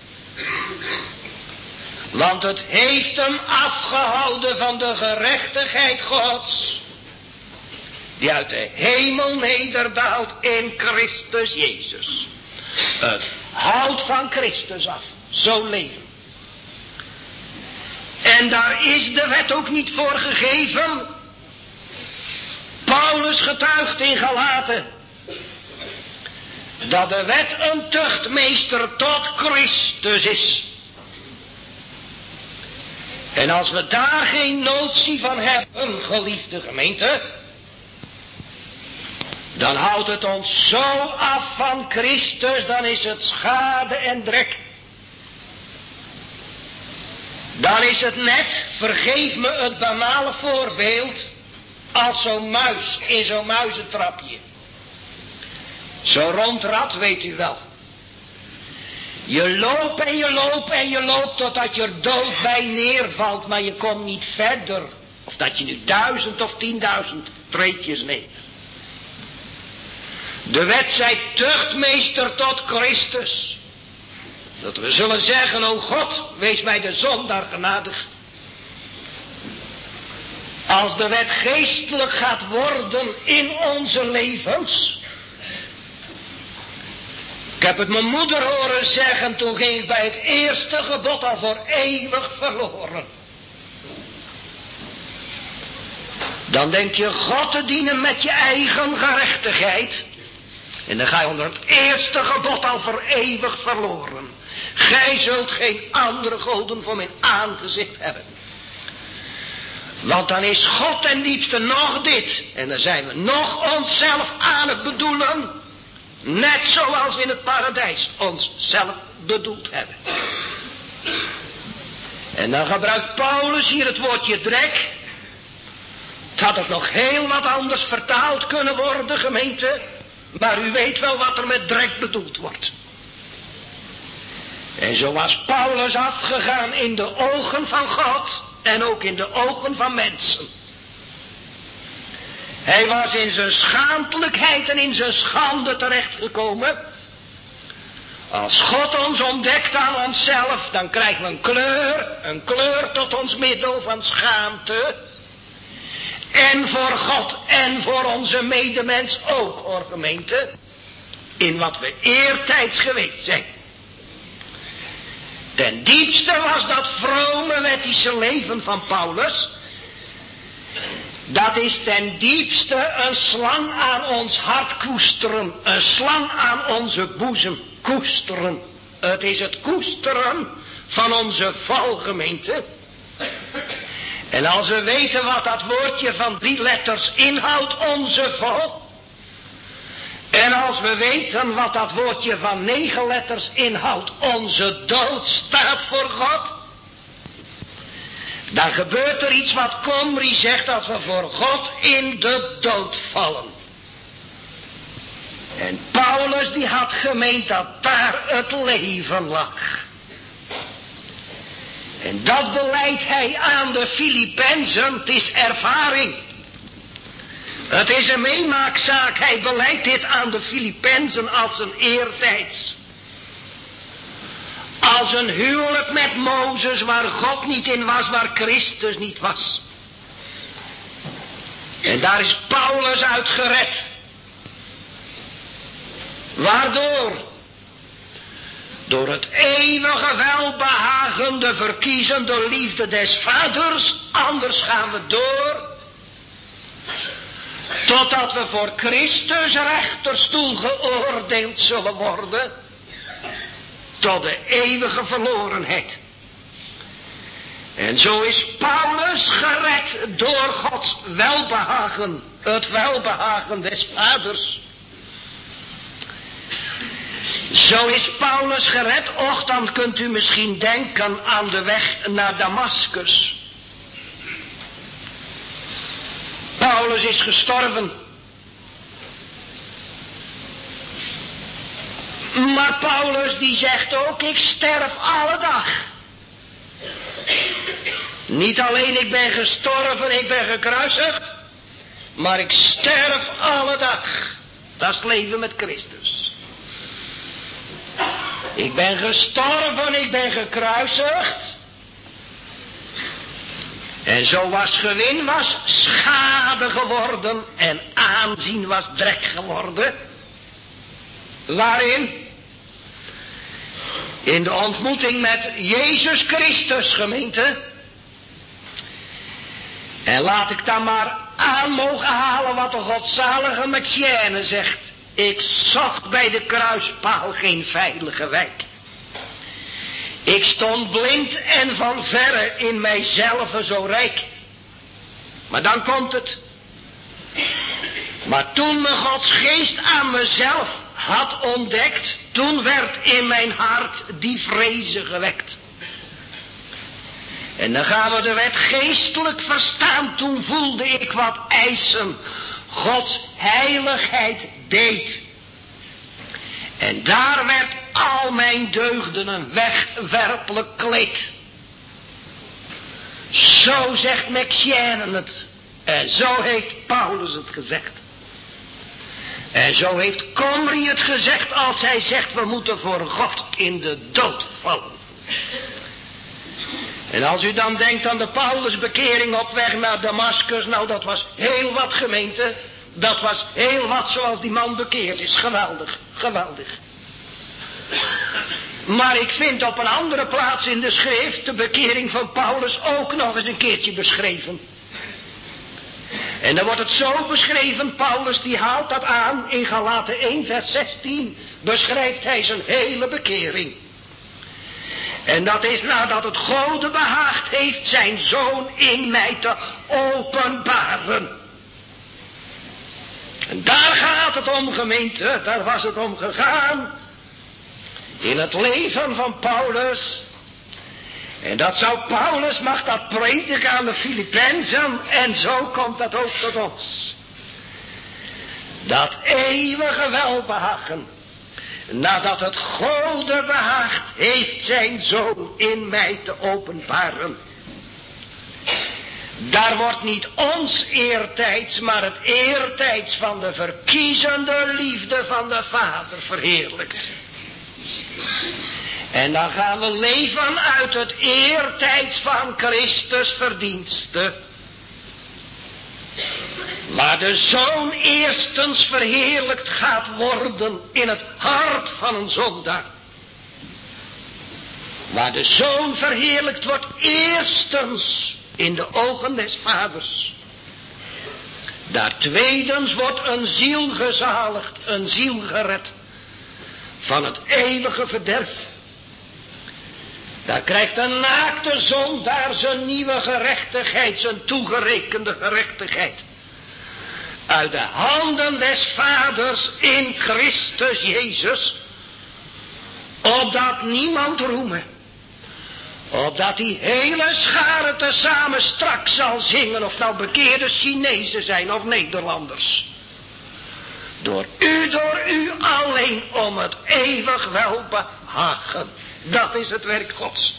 Want het heeft hem afgehouden van de gerechtigheid Gods, die uit de hemel nederdaalt in Christus Jezus. Het houdt van Christus af, zo'n leven. En daar is de wet ook niet voor gegeven. Paulus getuigt in Galaten dat de wet een tuchtmeester tot Christus is. En als we daar geen notie van hebben, geliefde gemeente, dan houdt het ons zo af van Christus, dan is het schade en drek. Dan is het net, vergeef me het banale voorbeeld, als zo'n muis in zo'n muizentrapje. Zo'n rondrat, weet u wel. Je loopt en je loopt en je loopt totdat je er dood bij neervalt, maar je komt niet verder. Of dat je nu 1000 of 10.000 treetjes neemt. De wet zei tuchtmeester tot Christus. Dat we zullen zeggen, o God, wees mij de zondaar genadig. Als de wet geestelijk gaat worden in onze levens. Ik heb het mijn moeder horen zeggen, toen ging ik bij het eerste gebod al voor eeuwig verloren. Dan denk je God te dienen met je eigen gerechtigheid. En dan ga je onder het eerste gebod al voor eeuwig verloren. Gij zult geen andere goden voor mijn aangezicht hebben. Want dan is God ten diepste nog dit. En dan zijn we nog onszelf aan het bedoelen. Net zoals we in het paradijs onszelf bedoeld hebben. En dan gebruikt Paulus hier het woordje drek. Het had ook nog heel wat anders vertaald kunnen worden, gemeente. Maar u weet wel wat er met drek bedoeld wordt. En zo was Paulus afgegaan in de ogen van God en ook in de ogen van mensen. Hij was in zijn schaamtelijkheid en in zijn schande terechtgekomen. Als God ons ontdekt aan onszelf, dan krijgen we een kleur tot ons middel van schaamte. En voor God en voor onze medemens ook, hoor gemeente. In wat we eertijds geweest zijn. Ten diepste was dat vrome wettische leven van Paulus. Dat is ten diepste een slang aan ons hart koesteren. Een slang aan onze boezem koesteren. Het is het koesteren van onze valgemeente. En als we weten wat dat woordje van 3 letters inhoudt, onze val. En als we weten wat dat woordje van 9 letters inhoudt, onze dood staat voor God. Dan gebeurt er iets wat Comrie zegt, dat we voor God in de dood vallen. En Paulus die had gemeend dat daar het leven lag. En dat beleidt hij aan de Filippenzen, het is ervaring. Het is een meemaakzaak, hij beleidt dit aan de Filippenzen als een eertijds. Als een huwelijk met Mozes waar God niet in was, waar Christus niet was. En daar is Paulus uit gered. Waardoor? Door het eeuwige welbehagen, de verkiezende liefde des vaders, anders gaan we door. Totdat we voor Christus rechterstoel geoordeeld zullen worden. Tot de eeuwige verlorenheid. En zo is Paulus gered door Gods welbehagen. Het welbehagen des vaders. Zo is Paulus gered. Och, dan kunt u misschien denken aan de weg naar Damaskus. Paulus is gestorven. Maar Paulus die zegt ook, ik sterf alle dag. Niet alleen ik ben gestorven, ik ben gekruisigd. Maar ik sterf alle dag. Dat is het leven met Christus. Ik ben gestorven, ik ben gekruisigd. En zo was gewin was schade geworden en aanzien was drek geworden. Waarin? In de ontmoeting met Jezus Christus, gemeente. En laat ik dan maar aan mogen halen wat de godzalige Maxienne zegt. Ik zocht bij de kruispaal geen veilige wijk. Ik stond blind en van verre in mijzelf zo rijk. Maar dan komt het. Maar toen me Gods geest aan mezelf had ontdekt, toen werd in mijn hart die vreze gewekt. En dan gaan we de wet geestelijk verstaan. Toen voelde ik wat eisen Gods heiligheid deed. En daar werd al mijn deugden een wegwerpelijk kleed. Zo zegt Maxienne het. En zo heeft Paulus het gezegd. En zo heeft Comrie het gezegd als hij zegt we moeten voor God in de dood vallen. En als u dan denkt aan de Paulusbekering op weg naar Damascus, nou dat was heel wat, gemeente. Dat was heel wat zoals die man bekeerd is. Geweldig, geweldig. Maar ik vind op een andere plaats in de schrift de bekering van Paulus ook nog eens een keertje beschreven. En dan wordt het zo beschreven, Paulus die haalt dat aan in Galaten 1 vers 16, beschrijft hij zijn hele bekering. En dat is nadat het Gode behaagd heeft zijn zoon in mij te openbaren. En daar gaat het om, gemeente, daar was het om gegaan. In het leven van Paulus. En dat zou Paulus, mag dat prediken aan de Filippenzen. En zo komt dat ook tot ons. Dat eeuwige welbehagen. Nadat het Gode behaagd heeft zijn zoon in mij te openbaren. Daar wordt niet ons eertijds, maar het eertijds van de verkiezende liefde van de Vader verheerlijkt. En dan gaan we leven uit het eertijds van Christus verdienste. Maar de Zoon eerstens verheerlijkt gaat worden in het hart van een zondaar. Waar de Zoon verheerlijkt wordt eerstens in de ogen des Vaders. Daar tweedens wordt een ziel gezaligd, een ziel gered van het eeuwige verderf. Daar krijgt een naakte zondaar zijn nieuwe gerechtigheid, zijn toegerekende gerechtigheid. Uit de handen des Vaders in Christus Jezus. Opdat niemand roeme. Opdat die hele schare tezamen straks zal zingen. Of nou bekeerde Chinezen zijn of Nederlanders. Door u alleen om het eeuwig welbehagen. Dat is het werk Gods.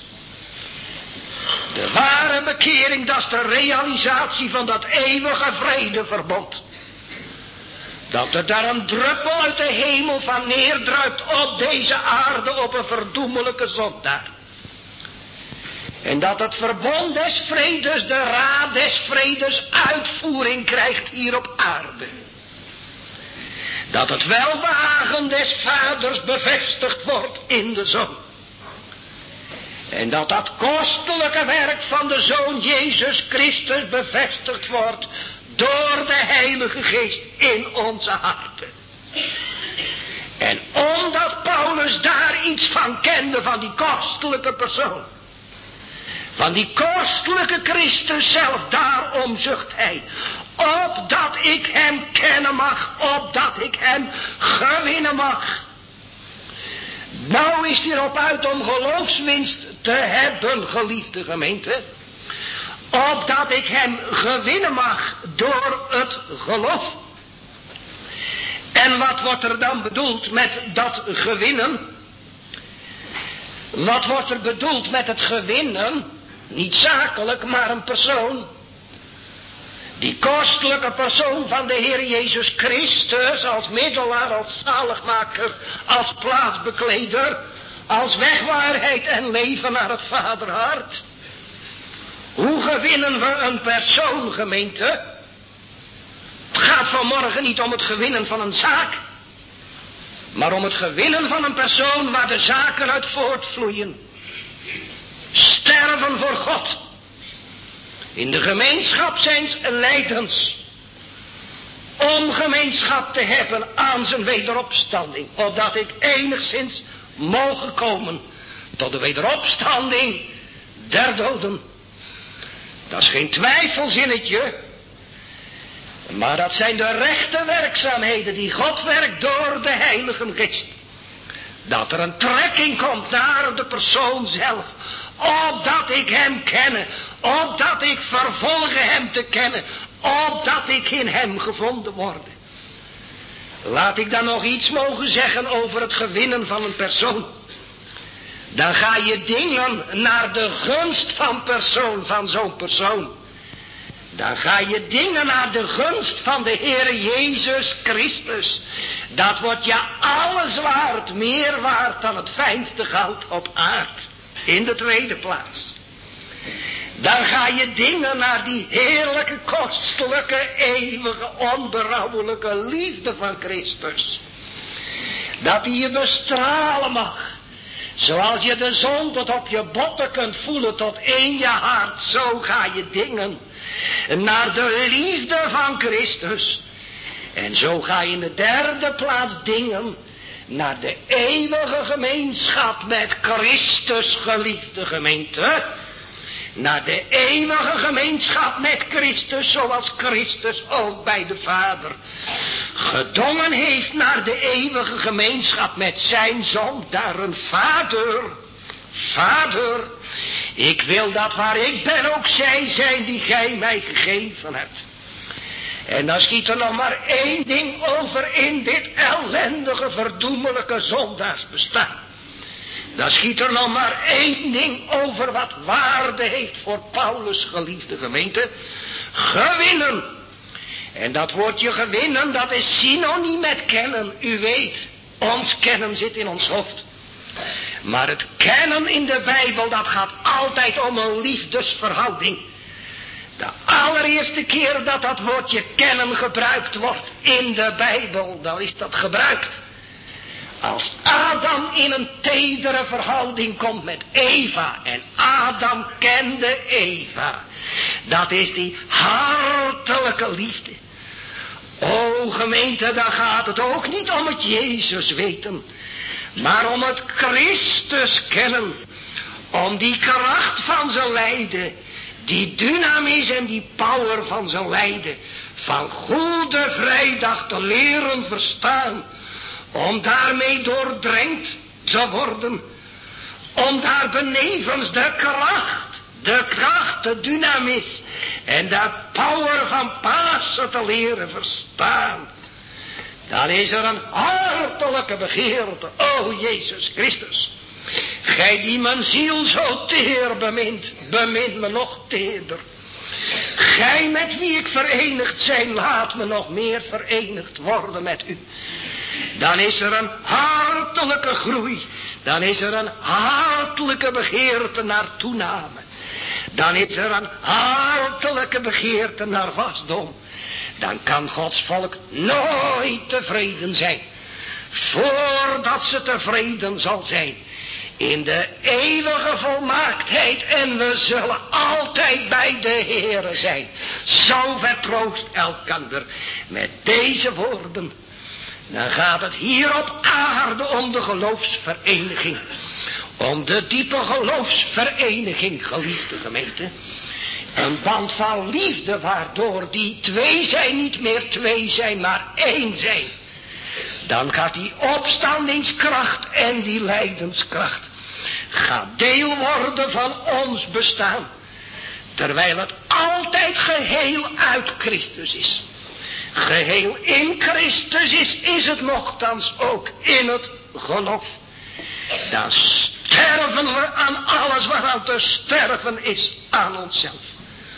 De ware bekering, dat is de realisatie van dat eeuwige vredeverbond. Dat er daar een druppel uit de hemel van neerdruipt op deze aarde op een verdoemelijke zondaar. En dat het verbond des vredes, de raad des vredes uitvoering krijgt hier op aarde. Dat het welbehagen des Vaders bevestigd wordt in de Zoon. En dat dat kostelijke werk van de Zoon Jezus Christus bevestigd wordt door de Heilige Geest in onze harten. En omdat Paulus daar iets van kende van die kostelijke persoon. Van die kostelijke Christus zelf, daarom zucht hij. Opdat ik hem kennen mag, opdat ik hem gewinnen mag. Nou is hij erop uit om geloofswinst te hebben, geliefde gemeente. Opdat ik hem gewinnen mag door het geloof. En wat wordt er dan bedoeld met dat gewinnen? Wat wordt er bedoeld met het gewinnen? Niet zakelijk, maar een persoon. Die kostelijke persoon van de Heer Jezus Christus als middelaar, als zaligmaker, als plaatsbekleder, als weg, waarheid en leven naar het Vaderhart. Hoe gewinnen we een persoon, gemeente? Het gaat vanmorgen niet om het gewinnen van een zaak, maar om het gewinnen van een persoon waar de zaken uit voortvloeien. Sterven voor God. In de gemeenschap zijns lijdens. Om gemeenschap te hebben aan zijn wederopstanding. Opdat ik enigszins mogen komen tot de wederopstanding der doden. Dat is geen twijfelzinnetje. Maar dat zijn de rechte werkzaamheden die God werkt door de Heilige Geest. Dat er een trekking komt naar de persoon zelf. Opdat ik hem kenne. Opdat ik vervolge hem te kennen. Opdat ik in hem gevonden word. Laat ik dan nog iets mogen zeggen over het gewinnen van een persoon. Dan ga je dingen naar de gunst van zo'n persoon. Dan ga je dingen naar de gunst van de Heer Jezus Christus. Dat wordt je alles waard, meer waard dan het fijnste goud op aard. In de tweede plaats. Dan ga je dingen naar die heerlijke, kostelijke, eeuwige, onberouwelijke liefde van Christus. Dat die je bestralen mag. Zoals je de zon tot op je botten kunt voelen tot in je hart. Zo ga je dingen naar de liefde van Christus. En zo ga je in de derde plaats dingen naar de eeuwige gemeenschap met Christus, geliefde gemeente. Naar de eeuwige gemeenschap met Christus, zoals Christus ook bij de Vader gedongen heeft naar de eeuwige gemeenschap met zijn Zoon. Daar een Vader, ik wil dat waar ik ben ook zij zijn die gij mij gegeven hebt. En dan schiet er nog maar één ding over in dit ellendige, verdoemelijke zondaarsbestaan. Dan schiet er nog maar één ding over wat waarde heeft voor Paulus, geliefde gemeente. Gewinnen. En dat woordje gewinnen, dat is synoniem met kennen. U weet, ons kennen zit in ons hoofd. Maar het kennen in de Bijbel, dat gaat altijd om een liefdesverhouding. De allereerste keer dat dat woordje kennen gebruikt wordt in de Bijbel, dan is dat gebruikt als Adam in een tedere verhouding komt met Eva. En Adam kende Eva. Dat is die hartelijke liefde. O gemeente, dan gaat het ook niet om het Jezus weten, maar om het Christus kennen. Om die kracht van zijn lijden, die dynamis en die power van zijn lijden, van Goede Vrijdag te leren verstaan. Om daarmee doordrenkt te worden. Om daar benevens de kracht, de dynamis en de power van Pasen te leren verstaan. Dan is er een hartelijke begeerte. O Jezus Christus. Gij die mijn ziel zo teer bemint, bemint me nog teerder. Gij met wie ik verenigd zijn, laat me nog meer verenigd worden met u. Dan is er een hartelijke groei. Dan is er een hartelijke begeerte naar toename. Dan is er een hartelijke begeerte naar wasdom. Dan kan Gods volk nooit tevreden zijn. Voordat ze tevreden zal zijn in de eeuwige volmaaktheid. En we zullen altijd bij de Heere zijn. Zo vertroost elkander met deze woorden. Dan gaat het hier op aarde om de geloofsvereniging. Om de diepe geloofsvereniging, geliefde gemeente. Een band van liefde waardoor die twee zijn, niet meer twee zijn, maar één zijn. Dan gaat die opstandingskracht en die lijdenskracht gaat deel worden van ons bestaan. Terwijl het altijd geheel uit Christus is. Geheel in Christus is het nochtans ook in het geloof. Dan sterven we aan alles waaraan te sterven is, aan onszelf.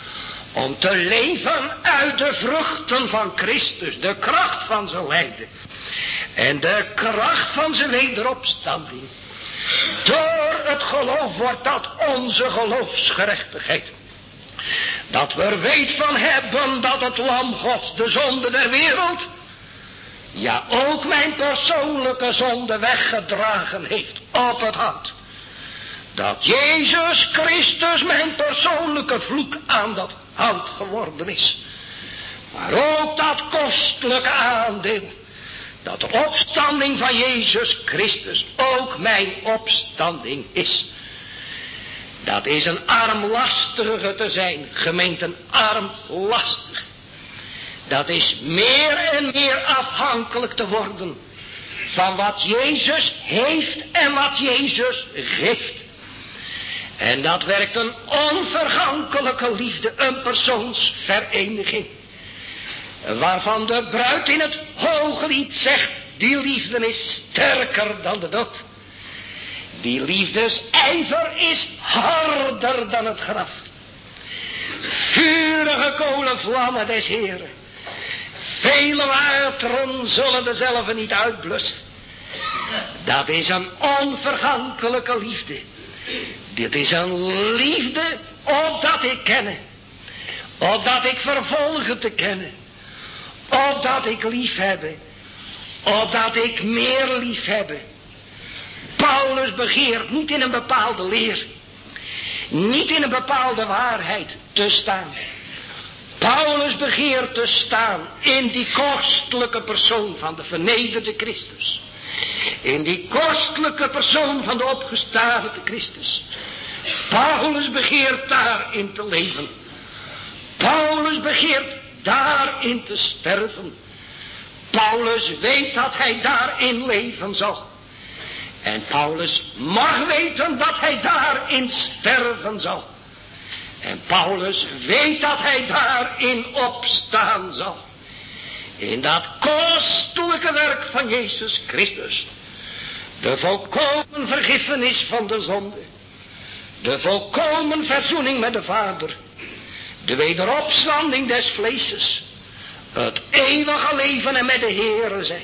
Om te leven uit de vruchten van Christus. De kracht van zijn lijden. En de kracht van zijn wederopstanding. Door het geloof wordt dat onze geloofsgerechtigheid. Dat we er weet van hebben dat het lam Gods de zonde der wereld. Ja, ook mijn persoonlijke zonde weggedragen heeft op het hout. Dat Jezus Christus mijn persoonlijke vloek aan dat hout geworden is. Maar ook dat kostelijke aandeel. Dat de opstanding van Jezus Christus ook mijn opstanding is. Dat is een armlastige te zijn. Gemeente armlastig. Dat is meer en meer afhankelijk te worden. Van wat Jezus heeft en wat Jezus geeft. En dat werkt een onvergankelijke liefde. Een persoonsvereniging. Waarvan de bruid in het Hooglied zegt. Die liefde is sterker dan de dood. Die liefdesijver is harder dan het graf. Vurige kolenvlammen des Heeren. Vele wateren zullen dezelfde niet uitblussen. Dat is een onvergankelijke liefde. Dit is een liefde opdat ik kennen. Opdat ik vervolgen te kennen. Opdat ik lief hebben. Opdat ik meer lief hebben. Paulus begeert niet in een bepaalde leer. Niet in een bepaalde waarheid te staan. Paulus begeert te staan in die kostelijke persoon van de vernederde Christus. In die kostelijke persoon van de opgestane Christus. Paulus begeert daarin te leven. Paulus begeert daarin te sterven. Paulus weet dat hij daarin leven zal. En Paulus mag weten dat hij daarin sterven zal. En Paulus weet dat hij daarin opstaan zal. In dat kostelijke werk van Jezus Christus. De volkomen vergiffenis van de zonde. De volkomen verzoening met de Vader. De wederopstanding des vleeses. Het eeuwige leven en met de Heere zijn.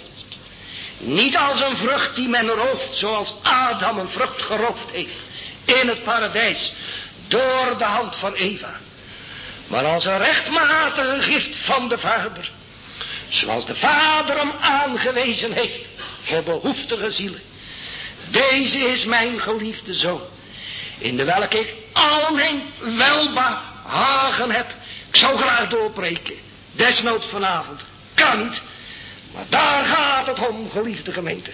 Niet als een vrucht die men rooft, zoals Adam een vrucht geroofd heeft in het paradijs door de hand van Eva. Maar als een rechtmatige gift van de Vader. Zoals de Vader hem aangewezen heeft voor behoeftige zielen. Deze is mijn geliefde Zoon, in de welke ik al mijn welbehagen heb. Ik zou graag doorpreken, desnoods vanavond, kan niet. Maar daar gaat het om, geliefde gemeente.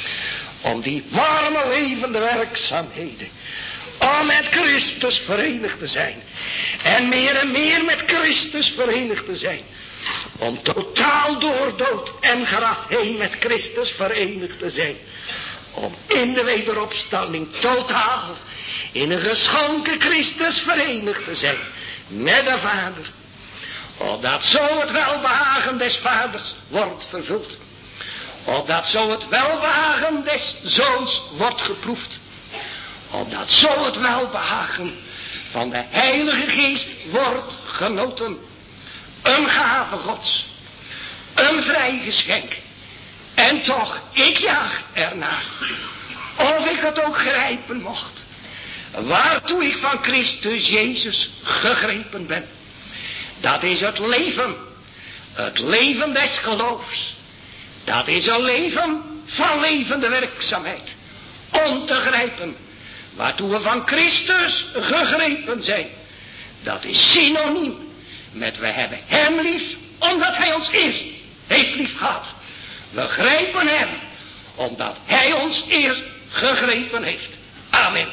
Om die warme levende werkzaamheden. Om met Christus verenigd te zijn. En meer met Christus verenigd te zijn. Om totaal door dood en graf heen met Christus verenigd te zijn. Om in de wederopstanding totaal in een geschonken Christus verenigd te zijn. Met de Vader. Opdat zo het welbehagen des Vaders wordt vervuld. Opdat zo het welbehagen des Zoons wordt geproefd. Opdat zo het welbehagen van de Heilige Geest wordt genoten. Een gave Gods. Een vrij geschenk. En toch, ik jaag ernaar. Of ik het ook grijpen mocht. Waartoe ik van Christus Jezus gegrepen ben. Dat is het leven. Het leven des geloofs. Dat is een leven van levende werkzaamheid. Om te grijpen. Waartoe we van Christus gegrepen zijn. Dat is synoniem met we hebben hem lief. Omdat hij ons eerst heeft lief gehad. We grijpen hem. Omdat hij ons eerst gegrepen heeft. Amen.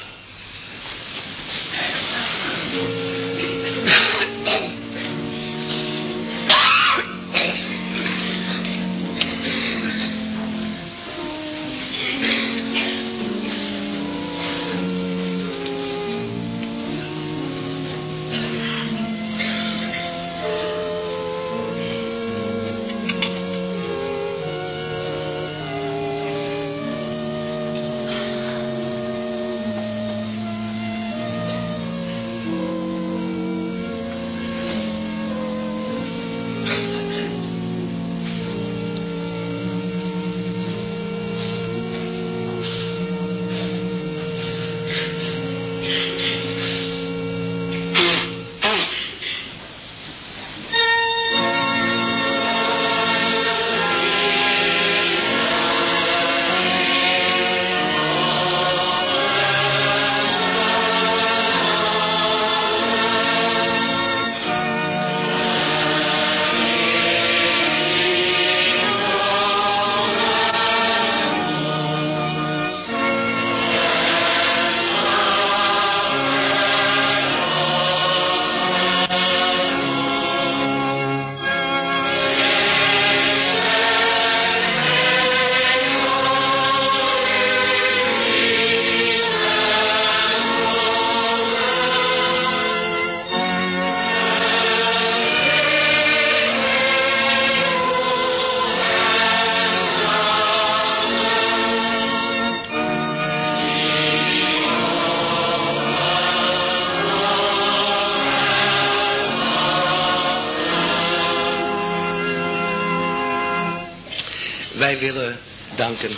Wij willen danken.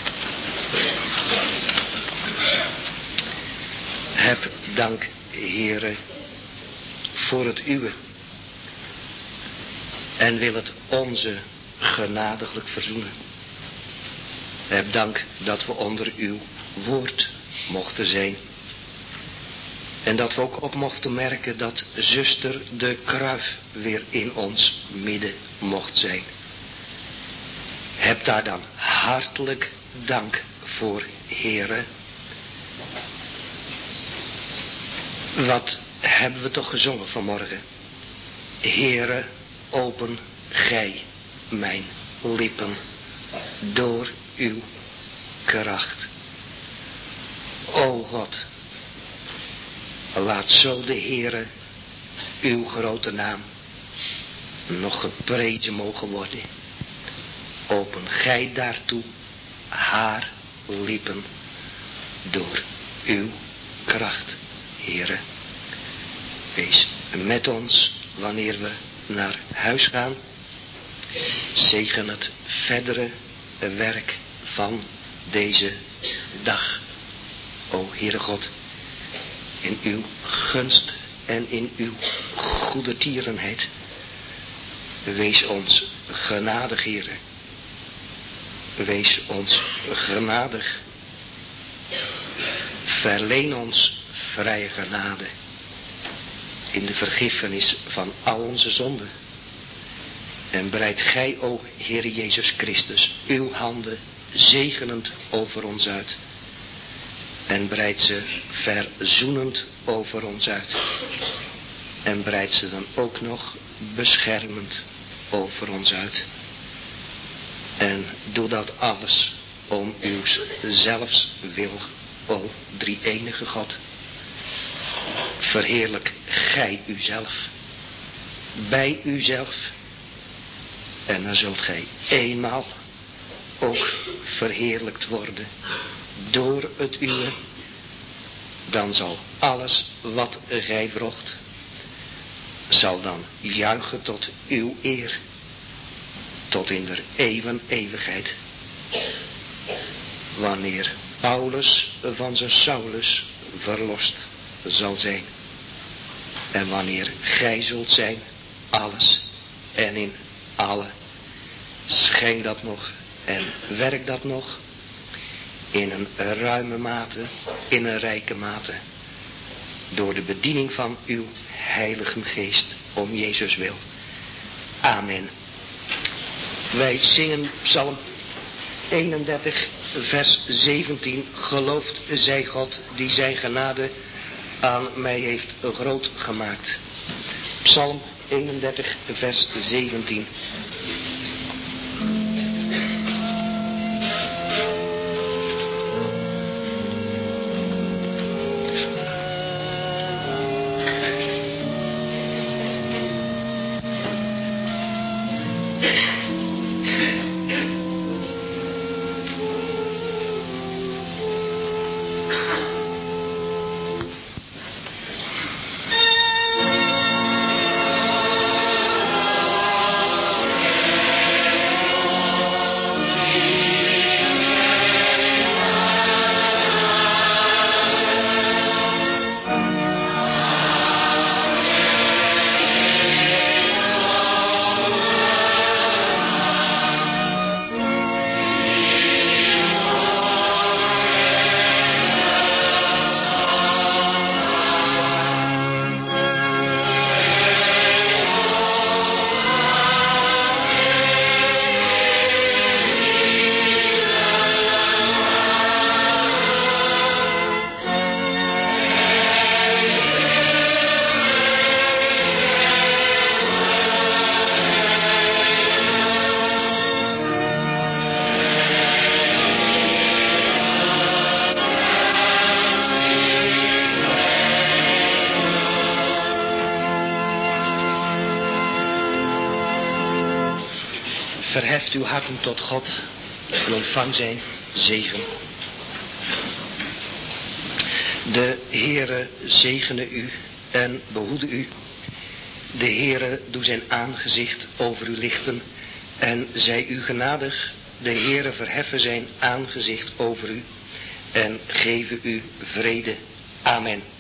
Heb dank, Heere, voor het uwe. En wil het onze genadiglijk verzoenen. Heb dank dat we onder uw woord mochten zijn. En dat we ook op mochten merken dat zuster de Kruif weer in ons midden mocht zijn. Heb daar dan hartelijk dank voor, Heere. Wat hebben we toch gezongen vanmorgen? Heere, open gij mijn lippen door uw kracht. O God, laat zo de Heere uw grote naam nog geprezen mogen worden. Open gij daartoe haar lippen door uw kracht, Heere. Wees met ons wanneer we naar huis gaan. Zegen het verdere werk van deze dag. O Heere God, in uw gunst en in uw goede tierenheid. Wees ons genadig, Heere. Wees ons genadig. Verleen ons vrije genade in de vergiffenis van al onze zonden. En breid gij, o Heer Jezus Christus, uw handen zegenend over ons uit. En breid ze verzoenend over ons uit. En breid ze dan ook nog beschermend over ons uit. En doe dat alles om uw zelfs wil, o drie-enige God. Verheerlijk gij uzelf, bij uzelf. En dan zult gij eenmaal ook verheerlijkt worden door het uwe. Dan zal alles wat gij wrocht, zal dan juichen tot uw eer, tot in der eeuwigheid. Wanneer Paulus van zijn Saulus verlost zal zijn. En wanneer gij zult zijn, alles en in alle, schijn dat nog en werk dat nog in een ruime mate, in een rijke mate, door de bediening van uw Heilige Geest, om Jezus wil. Amen. Wij zingen Psalm 31, vers 17. Geloofd zij God die zijn genade aan mij heeft groot gemaakt. Psalm 31, vers 17. Verheft uw harten tot God en ontvang zijn zegen. De Heere zegene u en behoede u. De Heere doe zijn aangezicht over u lichten en zij u genadig. de Heere verheffen zijn aangezicht over u en geven u vrede. Amen.